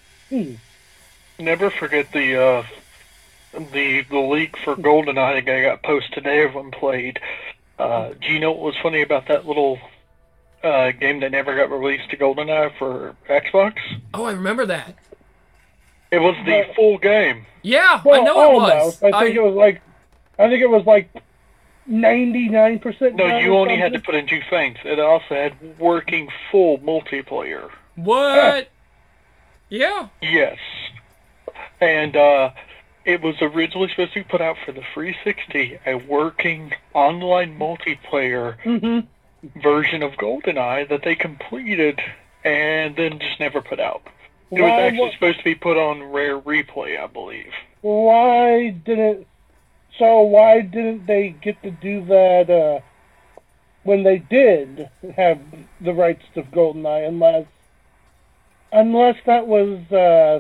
Speaker 2: never forget the uh, the the leak for GoldenEye that got posted. Everyone played. Uh, do you know what was funny about that little uh, game that never got released to GoldenEye for Xbox?
Speaker 1: oh, I remember that.
Speaker 2: It was the full game.
Speaker 1: Yeah,
Speaker 3: Well,
Speaker 1: I know it was.
Speaker 3: almost. I think
Speaker 1: I-
Speaker 3: it was like, I think it was like ninety-nine percent.
Speaker 2: No, you only had to put in two things. It also had working full multiplayer.
Speaker 1: What? Yeah.
Speaker 2: Yes. And uh, it was originally supposed to be put out for the three sixty, a working online multiplayer
Speaker 3: Mm-hmm.
Speaker 2: version of GoldenEye that they completed and then just never put out. It was
Speaker 3: Why
Speaker 2: actually
Speaker 3: wa-
Speaker 2: supposed to be put on Rare Replay, I believe.
Speaker 3: Why didn't? So why didn't they get to do that uh, when they did have the rights to GoldenEye? Unless, unless that was uh,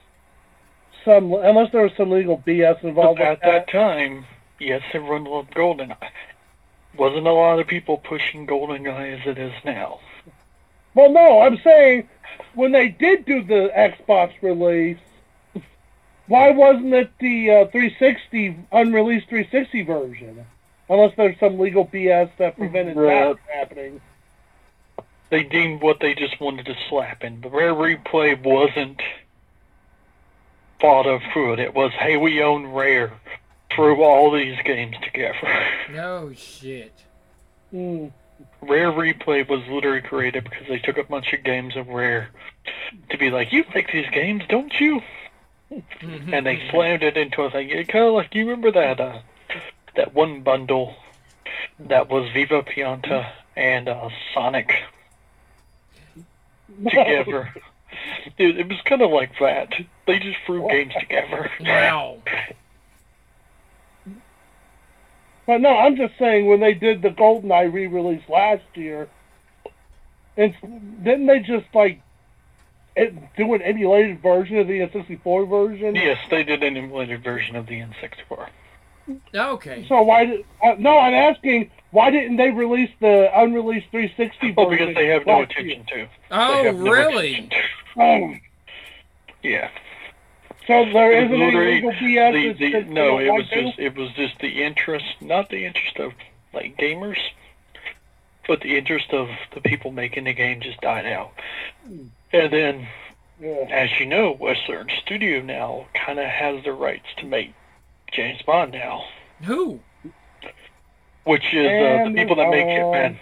Speaker 3: some, unless there was some legal B S involved
Speaker 2: But
Speaker 3: with
Speaker 2: at that time, yes, everyone loved GoldenEye. Wasn't a lot of people pushing GoldenEye as it is now.
Speaker 3: Well, no, I'm saying when they did do the Xbox release, why wasn't it the uh, three sixty, unreleased three sixty version? Unless there's some legal B S that prevented
Speaker 2: Right.
Speaker 3: that from happening.
Speaker 2: They deemed what they just wanted to slap in. The Rare Replay wasn't thought of through it. It was, hey, we own Rare. Throw all these games together.
Speaker 1: No shit.
Speaker 3: Hmm.
Speaker 2: Rare Replay was literally created because they took a bunch of games of Rare to be like, you like these games, don't you? And they slammed it into a thing. Kind of like, you remember that uh, that one bundle that was Viva Pianta and uh, Sonic together? It, it was kind of like that. They just threw games together.
Speaker 1: Wow.
Speaker 3: But no, I'm just saying when they did the GoldenEye re-release last year, it's, didn't they just like it, do an emulated version of the N sixty-four version?
Speaker 2: Yes, they did an emulated version of the N sixty-four.
Speaker 1: Okay.
Speaker 3: So why did uh, no? I'm asking why didn't they release the unreleased three sixty version?
Speaker 2: Oh, because they have no
Speaker 3: last
Speaker 2: attention to. They
Speaker 1: Oh,
Speaker 2: have no
Speaker 1: really?
Speaker 2: attention to.
Speaker 3: year? Um,
Speaker 2: Yeah.
Speaker 3: so there
Speaker 2: It was
Speaker 3: isn't any
Speaker 2: literally
Speaker 3: legal B S.
Speaker 2: the,
Speaker 3: that
Speaker 2: the,
Speaker 3: says they
Speaker 2: no,
Speaker 3: don't
Speaker 2: it
Speaker 3: want
Speaker 2: was
Speaker 3: to?
Speaker 2: just it was just the interest, not the interest of like gamers, but the interest of the people making the game just died out. And then,
Speaker 3: Yeah.
Speaker 2: as you know, Western Studio now kind of has the rights to make James Bond now,
Speaker 1: Who?
Speaker 2: which is uh, the people that make Hitman.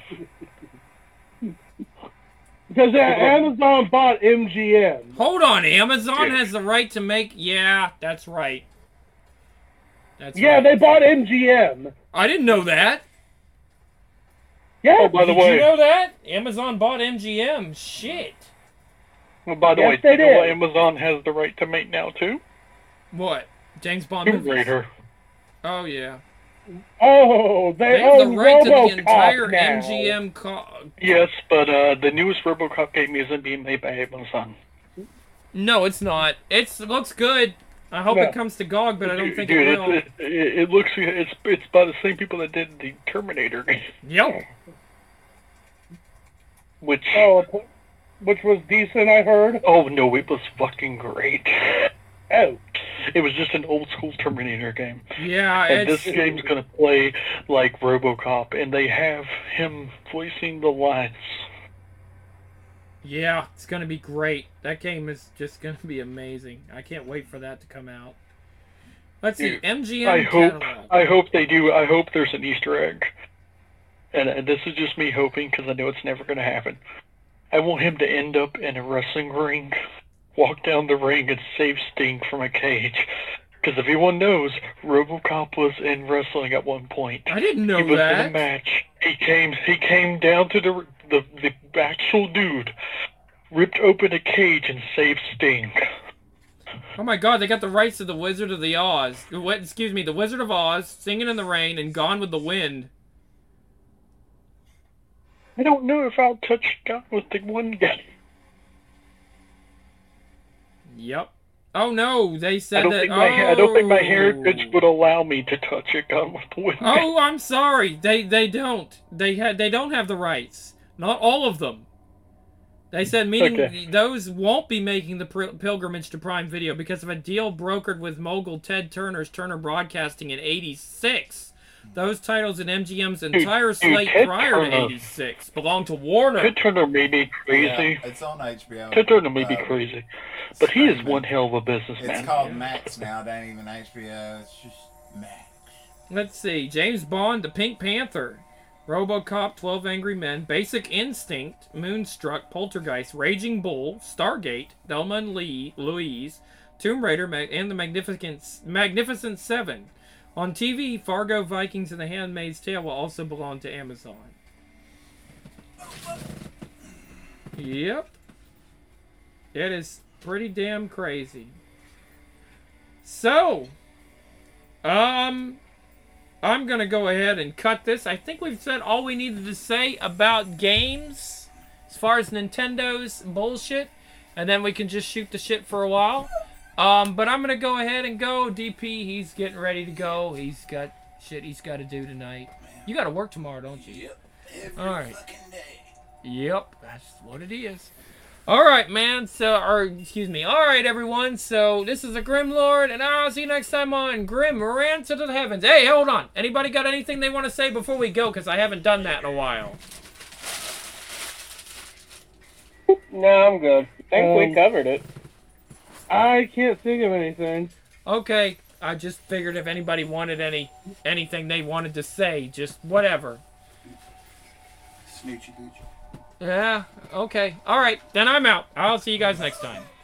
Speaker 3: Because uh, Amazon bought M G M.
Speaker 1: Hold on, Amazon
Speaker 2: Yeah.
Speaker 1: has the right to make. Yeah, that's right. That's
Speaker 3: Yeah,
Speaker 1: right.
Speaker 3: they bought M G M.
Speaker 1: I didn't know that.
Speaker 3: Yeah.
Speaker 2: Oh, by the
Speaker 1: Did
Speaker 2: way,
Speaker 1: you know that? Amazon bought M G M. Shit.
Speaker 2: well, by the
Speaker 3: Yes,
Speaker 2: way,
Speaker 3: they
Speaker 2: you know what
Speaker 3: did.
Speaker 2: Amazon has the right to make now too?
Speaker 1: What? James Bond
Speaker 2: Tomb
Speaker 1: movies?
Speaker 2: Raider.
Speaker 1: Oh yeah.
Speaker 3: Oh, they,
Speaker 1: They have the
Speaker 3: own
Speaker 1: right to the
Speaker 3: RoboCop
Speaker 1: entire
Speaker 3: now.
Speaker 1: M G M. Co-
Speaker 2: Yes, but uh, the newest RoboCop game isn't being made by Amazon.
Speaker 1: no, it's not. It's, it looks good. I hope
Speaker 3: No.
Speaker 1: it comes to G O G, but I don't think
Speaker 2: Dude,
Speaker 1: it will.
Speaker 2: It's, it, it, it looks it's it's by the same people that did the Terminator game,
Speaker 1: Yep.
Speaker 2: which
Speaker 3: Oh, which was decent, I heard.
Speaker 2: oh no, it was fucking great.
Speaker 3: Oh.
Speaker 2: It was just an old school Terminator game,
Speaker 1: Yeah,
Speaker 2: and
Speaker 1: it's.
Speaker 2: this game's gonna play like RoboCop, and they have him voicing the lines.
Speaker 1: Yeah, it's gonna be great. That game is just gonna be amazing. I can't wait for that to come out. Let's see,
Speaker 2: Dude,
Speaker 1: M G M
Speaker 2: I hope
Speaker 1: catalog.
Speaker 2: I hope they do. I hope there's an Easter egg, and, and this is just me hoping because I know it's never gonna happen. I want him to end up in a wrestling ring, walk down the ring, and save Sting from a cage. Because if anyone knows, RoboCop was in wrestling at one point.
Speaker 1: I didn't know
Speaker 2: He was in a
Speaker 1: that.
Speaker 2: match. He came. He came down to the the the actual dude, ripped open a cage and saved Sting.
Speaker 1: Oh my God, they got the rights to the Wizard of the Oz. What? Excuse me, the Wizard of Oz, Singing in the Rain, and Gone with the Wind.
Speaker 2: I don't know if I'll touch God with the one guy.
Speaker 1: Yep. Oh no, they
Speaker 2: I
Speaker 1: said
Speaker 2: don't
Speaker 1: that.
Speaker 2: think my I don't think my heritage
Speaker 1: oh.
Speaker 2: would allow me to touch a gun with the wind.
Speaker 1: Oh, I'm sorry. They they don't. They had they don't have the rights. Not all of them. They said meaning
Speaker 2: Okay.
Speaker 1: those won't be making the pil- pilgrimage to Prime Video because of a deal brokered with mogul Ted Turner's Turner Broadcasting in eighty-six. Those titles in M G M's entire
Speaker 2: dude,
Speaker 1: slate
Speaker 2: Ted
Speaker 1: prior to
Speaker 2: Turner.
Speaker 1: eighty-six belonged to Warner.
Speaker 2: Ted Turner may be crazy.
Speaker 6: Yeah, it's on H B O.
Speaker 2: Ted Turner may be
Speaker 6: Uh,
Speaker 2: crazy, but he is
Speaker 6: streaming.
Speaker 2: one hell of a
Speaker 6: It's
Speaker 2: businessman.
Speaker 6: called Max now. It ain't even H B O. It's just Max.
Speaker 1: Let's see. James Bond, The Pink Panther, RoboCop, twelve Angry Men, Basic Instinct, Moonstruck, Poltergeist, Raging Bull, Stargate, Thelma and Lee, Louise, Tomb Raider, Ma- and The Magnificent, Magnificent Seven. On T V, Fargo, Vikings, and The Handmaid's Tale will also belong to Amazon. Yep. It is pretty damn crazy. So, um... I'm going to go ahead and cut this. I think we've said all we needed to say about games as far as Nintendo's bullshit. And then we can just shoot the shit for a while. Um, but I'm going to go ahead and go. D P, he's getting ready to go. He's got shit he's got to do tonight. You got to work tomorrow, don't you?
Speaker 6: Yep. Every
Speaker 1: All right.
Speaker 6: fucking day.
Speaker 1: Yep, that's what it is. All right, man. So, or excuse me. All right, everyone. So this is a Grim Lord, and I'll see you next time on Grim Rants into the Heavens. Hey, hold on. Anybody got anything they want to say before we go? Because I haven't done that in a while.
Speaker 5: No, I'm good. I think
Speaker 3: Um,
Speaker 5: we covered it.
Speaker 3: I can't think of anything.
Speaker 1: Okay, I just figured if anybody wanted any anything they wanted to say, just whatever.
Speaker 6: Snoochie boochie.
Speaker 1: Yeah. Okay. All right. Then I'm out. I'll see you guys next time.